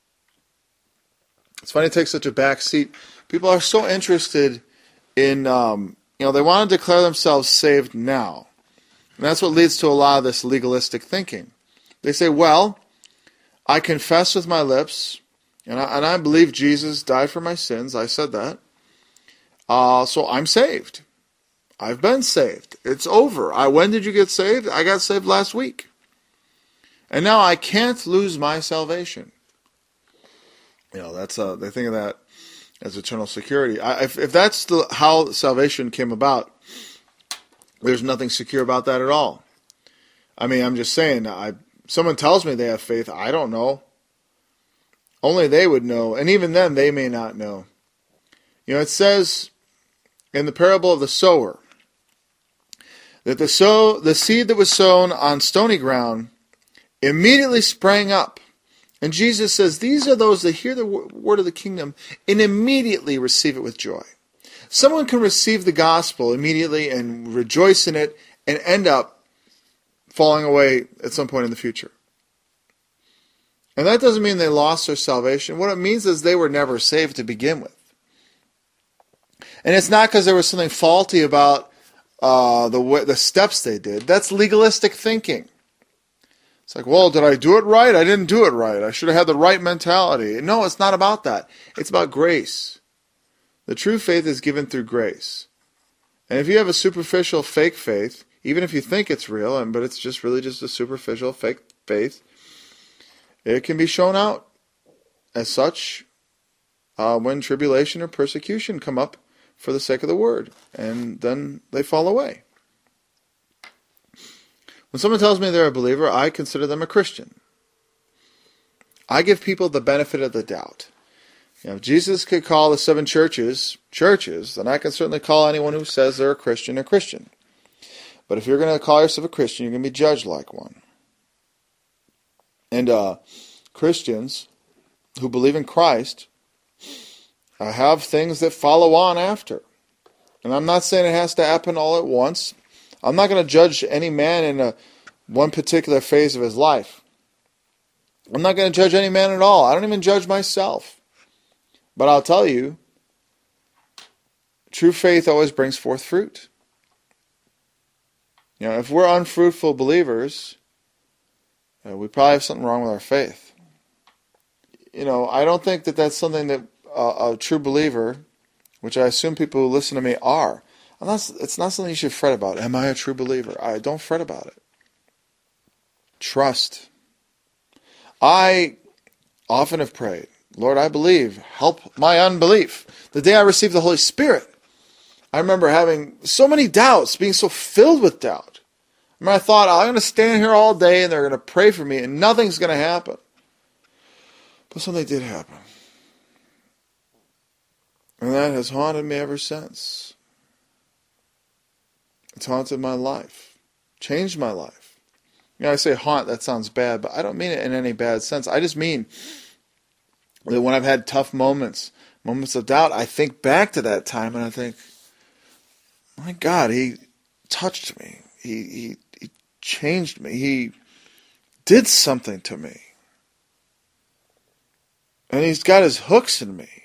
It's funny it takes such a back seat. People are so interested in, um, you know, they want to declare themselves saved now. And that's what leads to a lot of this legalistic thinking. They say, well, I confess with my lips, and I, and I believe Jesus died for my sins. I said that. Uh, so I'm saved. I've been saved. It's over. I, when did you get saved? I got saved last week. And now I can't lose my salvation. You know, that's uh, they think of that as eternal security. I, if, if that's the, how salvation came about, there's nothing secure about that at all. I mean, I'm just saying, I, someone tells me they have faith, I don't know. Only they would know, and even then they may not know. You know, it says in the parable of the sower that the sow, the seed that was sown on stony ground immediately sprang up. And Jesus says, these are those that hear the word of the kingdom and immediately receive it with joy. Someone can receive the gospel immediately and rejoice in it and end up falling away at some point in the future. And that doesn't mean they lost their salvation. What it means is they were never saved to begin with. And it's not because there was something faulty about uh, the way, the steps they did. That's legalistic thinking. It's like, well, did I do it right? I didn't do it right. I should have had the right mentality. No, it's not about that. It's about grace. The true faith is given through grace. And if you have a superficial fake faith, even if you think it's real, but it's just really just a superficial fake faith, it can be shown out as such uh, when tribulation or persecution come up for the sake of the word. And then they fall away. When someone tells me they're a believer, I consider them a Christian. I give people the benefit of the doubt. You know, if Jesus could call the seven churches churches, then I can certainly call anyone who says they're a Christian a Christian. But if you're going to call yourself a Christian, you're going to be judged like one. And uh, Christians who believe in Christ uh, have things that follow on after. And I'm not saying it has to happen all at once. I'm not going to judge any man in a, one particular phase of his life. I'm not going to judge any man at all. I don't even judge myself. But I'll tell you, true faith always brings forth fruit. You know, if we're unfruitful believers, uh, we probably have something wrong with our faith. You know, I don't think that that's something that uh, a true believer, which I assume people who listen to me are, I'm not, it's not something you should fret about. Am I a true believer? I don't fret about it. Trust. I often have prayed, Lord, I believe. Help my unbelief. The day I received the Holy Spirit, I remember having so many doubts, being so filled with doubt. I mean, I thought, I'm going to stand here all day and they're going to pray for me and nothing's going to happen. But something did happen. And that has haunted me ever since. It's haunted my life. Changed my life. You know, I say haunt, that sounds bad, but I don't mean it in any bad sense. I just mean that when I've had tough moments, moments of doubt, I think back to that time and I think, my God, he touched me. He, he, he changed me. He did something to me. And he's got his hooks in me.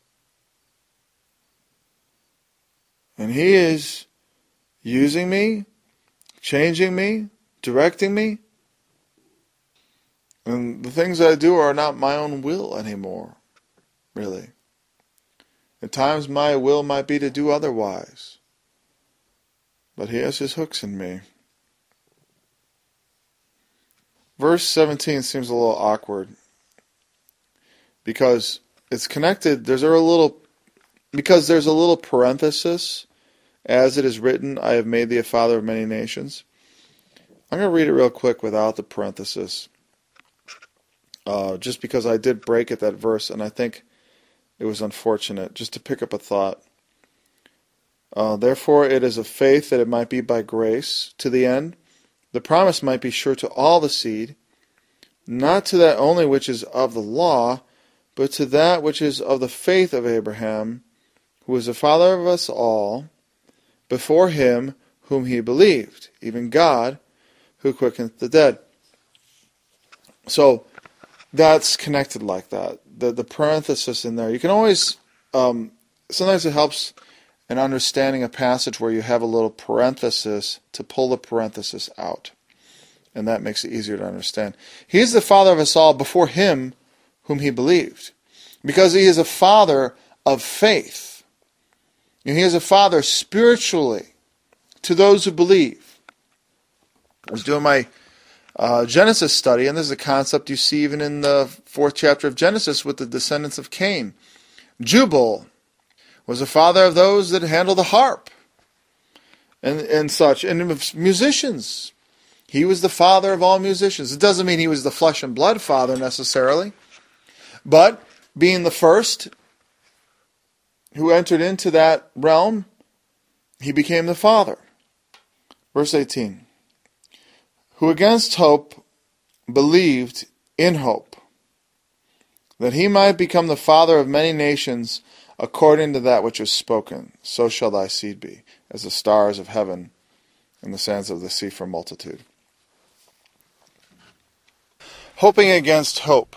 And he is using me, changing me, directing me. And the things I do are not my own will anymore, really. At times my will might be to do otherwise. But he has his hooks in me. Verse seventeen seems a little awkward. Because it's connected, there's a little, because there's a little parenthesis. As it is written, I have made thee a father of many nations. I'm going to read it real quick without the parenthesis. Uh, just because I did break at that verse, and I think it was unfortunate. Just to pick up a thought. Uh, Therefore it is of faith that it might be by grace, to the end the promise might be sure to all the seed, not to that only which is of the law, but to that which is of the faith of Abraham, who is the father of us all, before him whom he believed, even God, who quickeneth the dead. So that's connected like that. The the parenthesis in there. You can always, um, sometimes it helps in understanding a passage where you have a little parenthesis to pull the parenthesis out. And that makes it easier to understand. He is the father of us all before him whom he believed. Because he is a father of faith. And he is a father spiritually to those who believe. I was doing my uh, Genesis study, and this is a concept you see even in the fourth chapter of Genesis with the descendants of Cain. Jubal was a father of those that handle the harp and, and such, and musicians. He was the father of all musicians. It doesn't mean he was the flesh and blood father necessarily, but being the first who entered into that realm, he became the father. Verse eighteen. Who against hope believed in hope, that he might become the father of many nations, according to that which is spoken. So shall thy seed be, as the stars of heaven and the sands of the sea for multitude. Hoping against hope.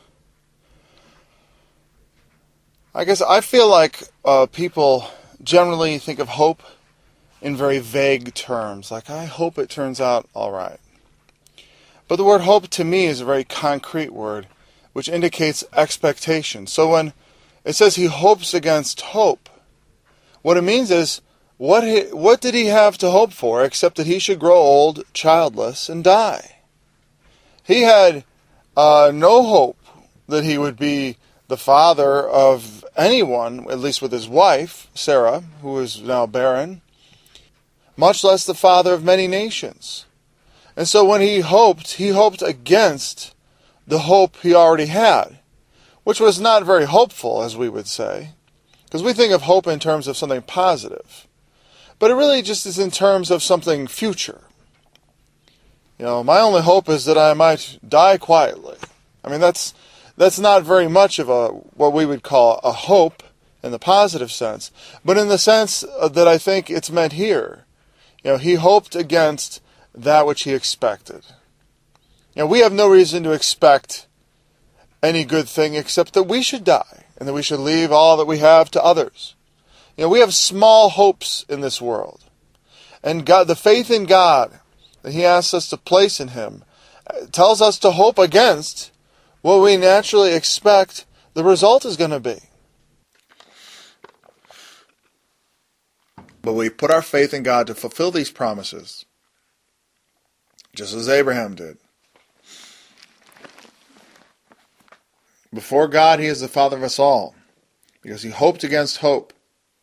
I guess I feel like uh, people generally think of hope in very vague terms. Like, I hope it turns out all right. But the word hope to me is a very concrete word, which indicates expectation. So when it says he hopes against hope, what it means is, what he, what did he have to hope for except that he should grow old, childless, and die? He had uh, no hope that he would be the father of anyone, at least with his wife, Sarah, who is now barren, much less the father of many nations. And so when he hoped, he hoped against the hope he already had, which was not very hopeful, as we would say, because we think of hope in terms of something positive. But it really just is in terms of something future. You know, my only hope is that I might die quietly. I mean, that's that's not very much of a what we would call a hope in the positive sense, but in the sense that I think it's meant here. You know, he hoped against that which he expected. You know, we have no reason to expect any good thing except that we should die and that we should leave all that we have to others. You know, we have small hopes in this world. And God, the faith in God that he asks us to place in him tells us to hope against what we naturally expect the result is going to be. But we put our faith in God to fulfill these promises, just as Abraham did. Before God, he is the father of us all, because he hoped against hope,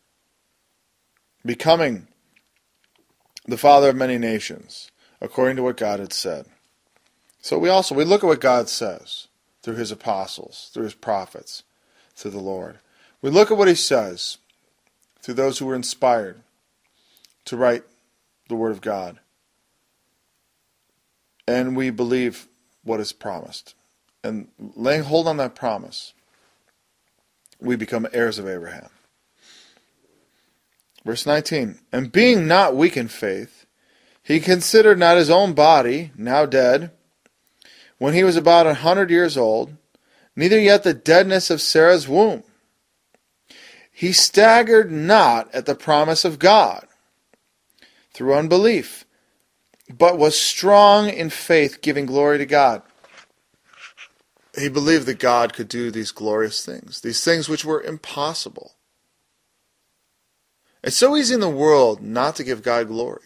becoming the father of many nations, according to what God had said. So we also, we look at what God says through his apostles, through his prophets, through the Lord. We look at what he says through those who were inspired to write the word of God. And we believe what is promised. And laying hold on that promise, we become heirs of Abraham. Verse nineteen, and being not weak in faith, he considered not his own body, now dead, when he was about a hundred years old, neither yet the deadness of Sarah's womb. He staggered not at the promise of God through unbelief, but was strong in faith, giving glory to God. He believed that God could do these glorious things, these things which were impossible. It's so easy in the world not to give God glory.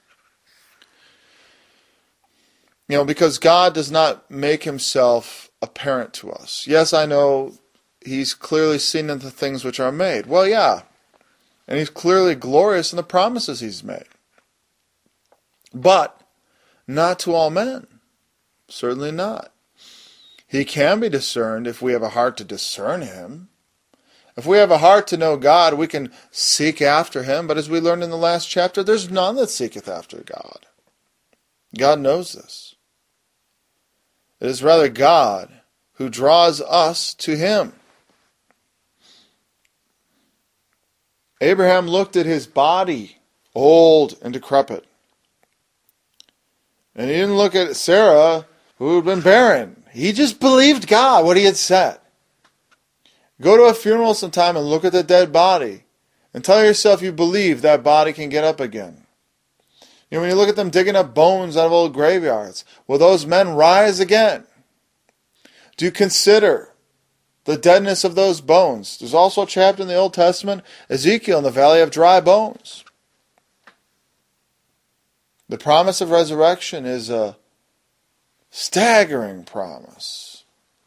You know, because God does not make himself apparent to us. Yes, I know he's clearly seen in the things which are made. Well, yeah. And he's clearly glorious in the promises he's made. But not to all men. Certainly not. He can be discerned if we have a heart to discern him. If we have a heart to know God, we can seek after him. But as we learned in the last chapter, there's none that seeketh after God. God knows this. It is rather God who draws us to him. Abraham looked at his body, old and decrepit. And he didn't look at Sarah, who had been barren. He just believed God, what he had said. Go to a funeral sometime and look at the dead body. And tell yourself you believe that body can get up again. You know, when you look at them digging up bones out of old graveyards, will those men rise again? Do you consider the deadness of those bones? There's also a chapter in the Old Testament, Ezekiel in the valley of dry bones. The promise of resurrection is a staggering promise.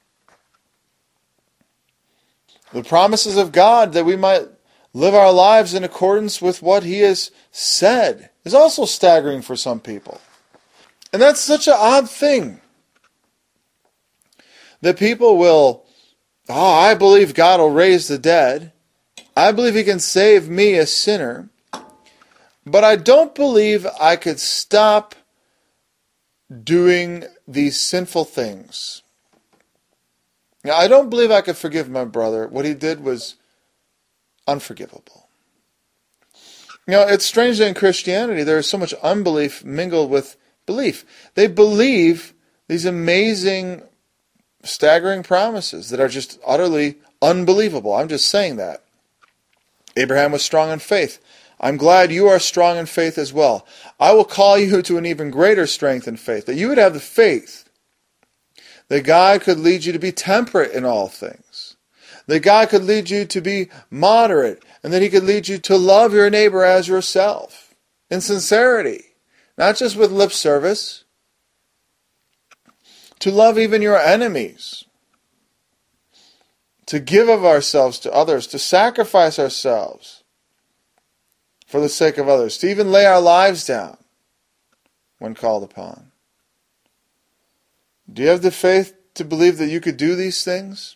The promises of God that we might live our lives in accordance with what he has said is also staggering for some people. And that's such an odd thing. That people will, oh, I believe God will raise the dead. I believe he can save me, a sinner. But I don't believe I could stop doing these sinful things. Now, I don't believe I could forgive my brother. What he did was unforgivable. You know, it's strange that in Christianity there is so much unbelief mingled with belief. They believe these amazing, staggering promises that are just utterly unbelievable. I'm just saying that. Abraham was strong in faith. I'm glad you are strong in faith as well. I will call you to an even greater strength in faith, that you would have the faith that God could lead you to be temperate in all things, that God could lead you to be moderate, and that he could lead you to love your neighbor as yourself in sincerity, not just with lip service, to love even your enemies, to give of ourselves to others, to sacrifice ourselves for the sake of others, to even lay our lives down when called upon. Do you have the faith to believe that you could do these things?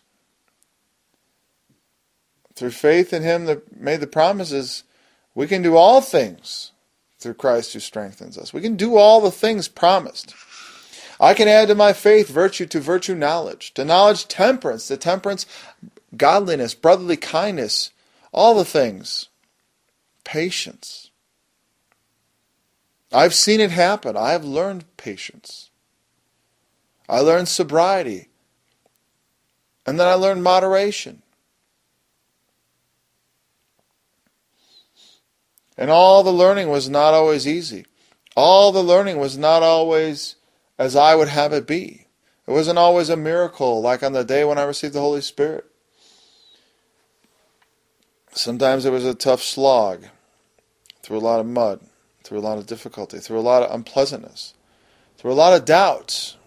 Through faith in him that made the promises, we can do all things through Christ who strengthens us. We can do all the things promised. I can add to my faith virtue, to virtue knowledge, to knowledge temperance, to temperance godliness, brotherly kindness, all the things. Patience. I've seen it happen. I have learned patience. I learned sobriety. And then I learned moderation. And all the learning was not always easy. All the learning was not always as I would have it be. It wasn't always a miracle like on the day when I received the Holy Spirit. Sometimes it was a tough slog, through a lot of mud, through a lot of difficulty, through a lot of unpleasantness, through a lot of doubts.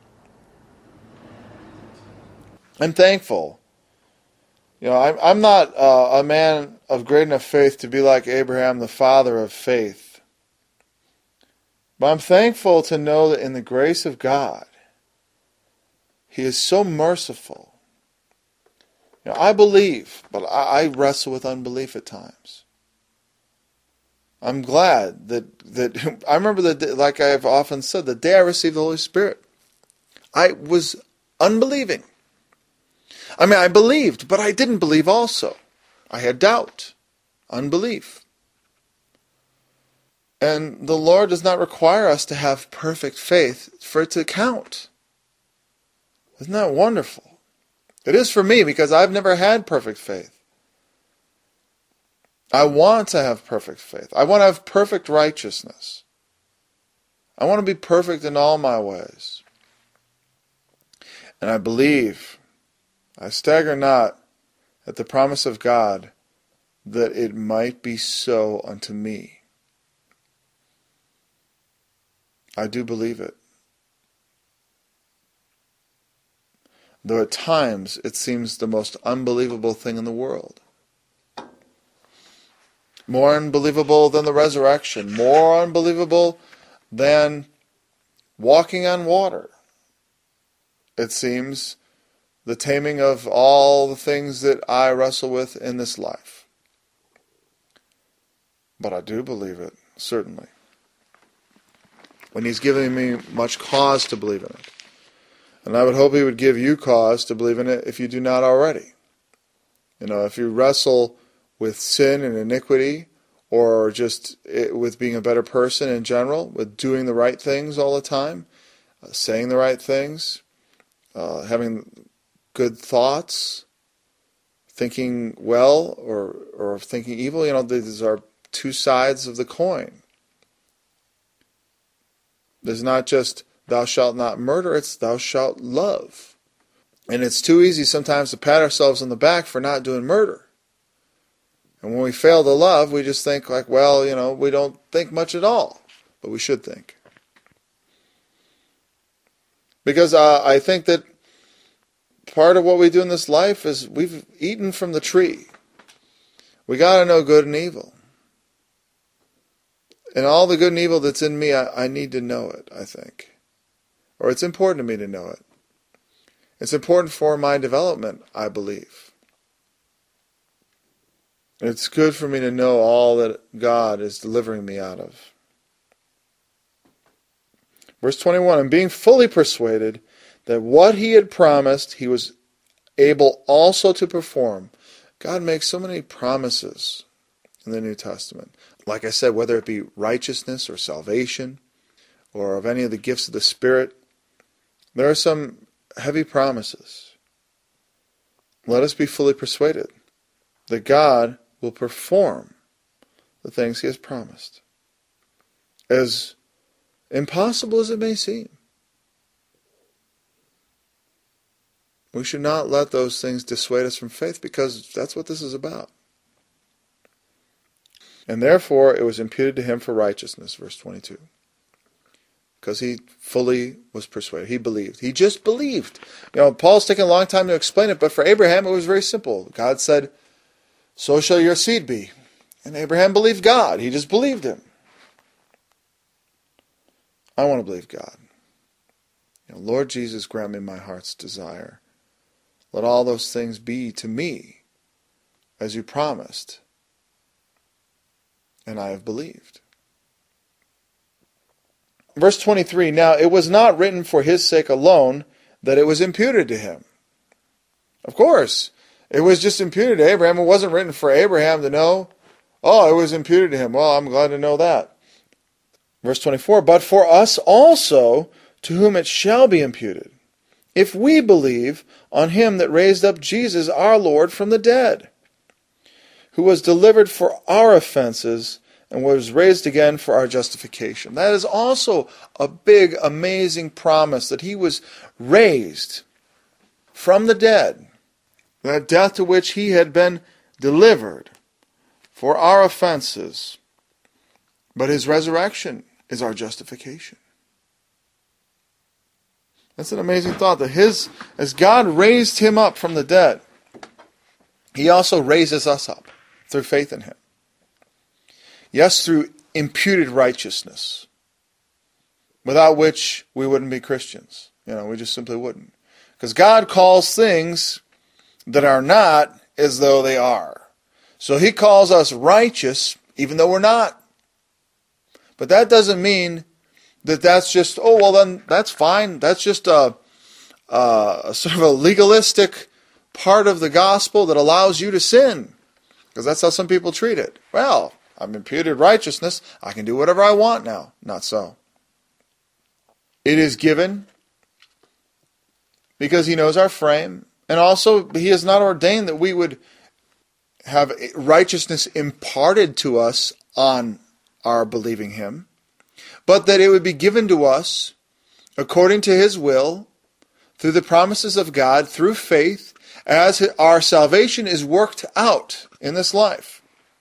I'm thankful. You know, I'm, I'm not uh, a man of great enough faith to be like Abraham, the father of faith. But I'm thankful to know that in the grace of God, he is so merciful. You know, I believe, but I, I wrestle with unbelief at times. I'm glad that, that I remember that, like I've often said, the day I received the Holy Spirit, I was unbelieving. I mean, I believed, but I didn't believe also. I had doubt, unbelief. And the Lord does not require us to have perfect faith for it to count. Isn't that wonderful? It is for me because I've never had perfect faith. I want to have perfect faith. I want to have perfect righteousness. I want to be perfect in all my ways. And I believe, I stagger not at the promise of God that it might be so unto me. I do believe it. Though at times it seems the most unbelievable thing in the world. More unbelievable than the resurrection. More unbelievable than walking on water. It seems the taming of all the things that I wrestle with in this life. But I do believe it, certainly. When he's giving me much cause to believe in it. And I would hope he would give you cause to believe in it if you do not already. You know, if you wrestle with sin and iniquity, or just with being a better person in general, with doing the right things all the time, uh, saying the right things, uh, having good thoughts, thinking well or or thinking evil, you know, these are two sides of the coin. There's not just thou shalt not murder, it's thou shalt love. And it's too easy sometimes to pat ourselves on the back for not doing murder. And when we fail to love, we just think like, well, you know, we don't think much at all. But we should think. Because uh, I think that part of what we do in this life is we've eaten from the tree. We got to know good and evil. And all the good and evil that's in me, I, I need to know it, I think. Or it's important to me to know it. It's important for my development, I believe. It's good for me to know all that God is delivering me out of. Verse twenty-one, and being fully persuaded that what he had promised, he was able also to perform. God makes so many promises in the New Testament. Like I said, whether it be righteousness or salvation, or of any of the gifts of the Spirit, there are some heavy promises. Let us be fully persuaded that God will perform the things he has promised. As impossible as it may seem. We should not let those things dissuade us from faith, because that's what this is about. And therefore it was imputed to him for righteousness, verse twenty-two. Because he fully was persuaded. He believed. He just believed. You know, Paul's taking a long time to explain it, but for Abraham it was very simple. God said, so shall your seed be. And Abraham believed God. He just believed him. I want to believe God. You know, Lord Jesus, grant me my heart's desire. Let all those things be to me as you promised. And I have believed. Verse twenty-three, now it was not written for his sake alone that it was imputed to him. Of course, it was just imputed to Abraham. It wasn't written for Abraham to know. Oh, it was imputed to him. Well, I'm glad to know that. Verse twenty-four, but for us also, to whom it shall be imputed, if we believe on him that raised up Jesus our Lord from the dead, who was delivered for our offenses and was raised again for our justification. That is also a big, amazing promise, that he was raised from the dead, that death to which he had been delivered for our offenses. But his resurrection is our justification. That's an amazing thought, that his, as God raised him up from the dead, he also raises us up through faith in him. Yes, through imputed righteousness, without which we wouldn't be Christians. You know, we just simply wouldn't. Because God calls things that are not as though they are. So he calls us righteous even though we're not. But that doesn't mean that that's just, oh, well then that's fine. That's just a, a sort of a legalistic part of the gospel that allows you to sin. Because that's how some people treat it. Well, I'm imputed righteousness. I can do whatever I want now. Not so. It is given because he knows our frame. And also, he has not ordained that we would have righteousness imparted to us on our believing him, but that it would be given to us according to his will, through the promises of God, through faith, as our salvation is worked out in this life.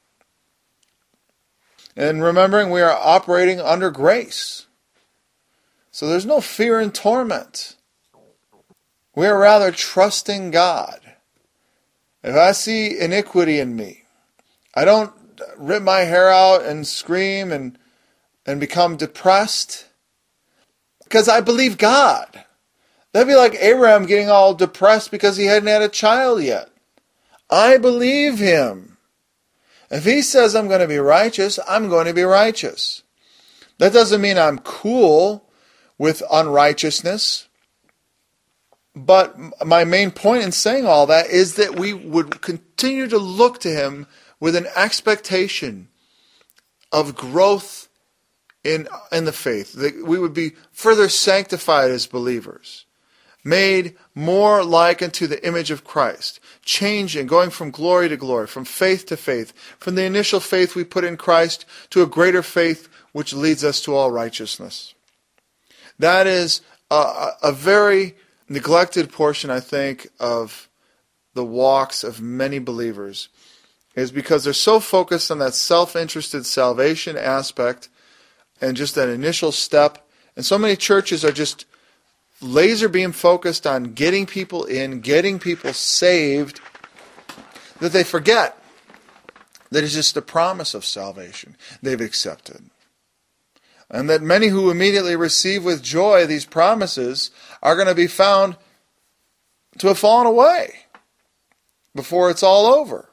And remembering we are operating under grace. So there's no fear and torment. We are rather trusting God. If I see iniquity in me, I don't rip my hair out and scream and, and become depressed, because I believe God. That'd be like Abraham getting all depressed because he hadn't had a child yet. I believe him. If he says I'm going to be righteous, I'm going to be righteous. That doesn't mean I'm cool with unrighteousness. But my main point in saying all that is that we would continue to look to him with an expectation of growth in in the faith, that we would be further sanctified as believers, made more like unto the image of Christ, changing, going from glory to glory, from faith to faith, from the initial faith we put in Christ to a greater faith which leads us to all righteousness. That is a, a very neglected portion, I think, of the walks of many believers, is because they're so focused on that self-interested salvation aspect and just that initial step. And so many churches are just laser beam focused on getting people in, getting people saved, that they forget that it's just the promise of salvation they've accepted. And that many who immediately receive with joy these promises are going to be found to have fallen away before it's all over.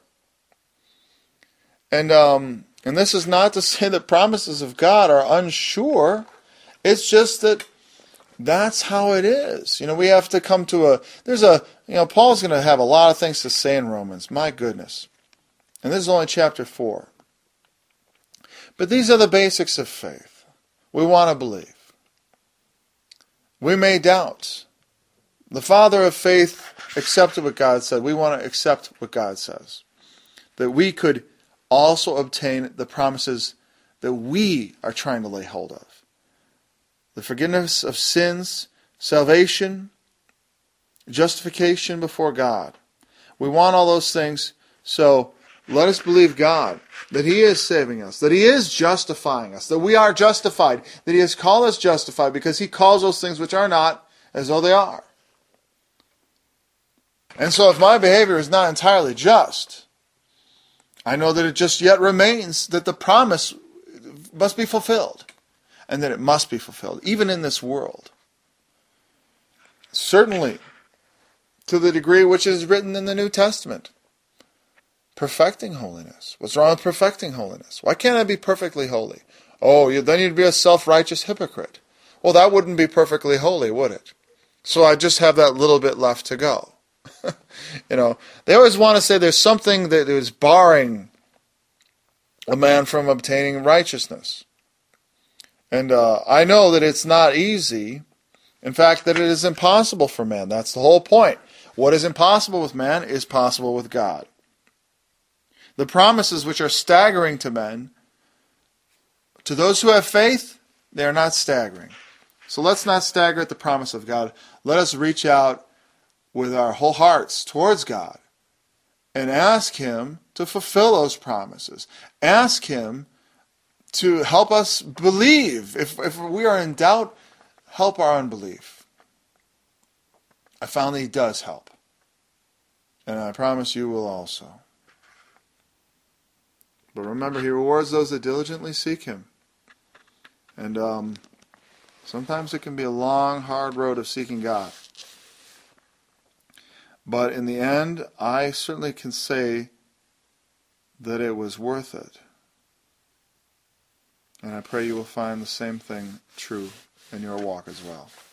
And um, and this is not to say that promises of God are unsure. It's just that that's how it is. You know, we have to come to a, there's a, you know, Paul's going to have a lot of things to say in Romans. My goodness. And this is only chapter four. But these are the basics of faith. We want to believe. We may doubt. The father of faith accepted what God said. We want to accept what God says. That we could also obtain the promises that we are trying to lay hold of. The forgiveness of sins, salvation, justification before God. We want all those things, so let us believe God, that He is saving us, that He is justifying us, that we are justified, that He has called us justified because He calls those things which are not as though they are. And so if my behavior is not entirely just, I know that it just yet remains that the promise must be fulfilled, and that it must be fulfilled, even in this world. Certainly, to the degree which is written in the New Testament. Perfecting holiness. What's wrong with perfecting holiness? Why can't I be perfectly holy? Oh, you, then you'd be a self-righteous hypocrite. Well, that wouldn't be perfectly holy, would it? So I just have that little bit left to go. You know, they always want to say there's something that is barring a man from obtaining righteousness. And uh, I know that it's not easy. In fact, that it is impossible for man. That's the whole point. What is impossible with man is possible with God. The promises which are staggering to men, to those who have faith, they are not staggering. So let's not stagger at the promise of God. Let us reach out with our whole hearts towards God and ask Him to fulfill those promises. Ask Him to help us believe. If, if we are in doubt, help our unbelief. I found that He does help. And I promise you will also. But remember, He rewards those that diligently seek Him. And um, sometimes it can be a long, hard road of seeking God. But in the end, I certainly can say that it was worth it. And I pray you will find the same thing true in your walk as well.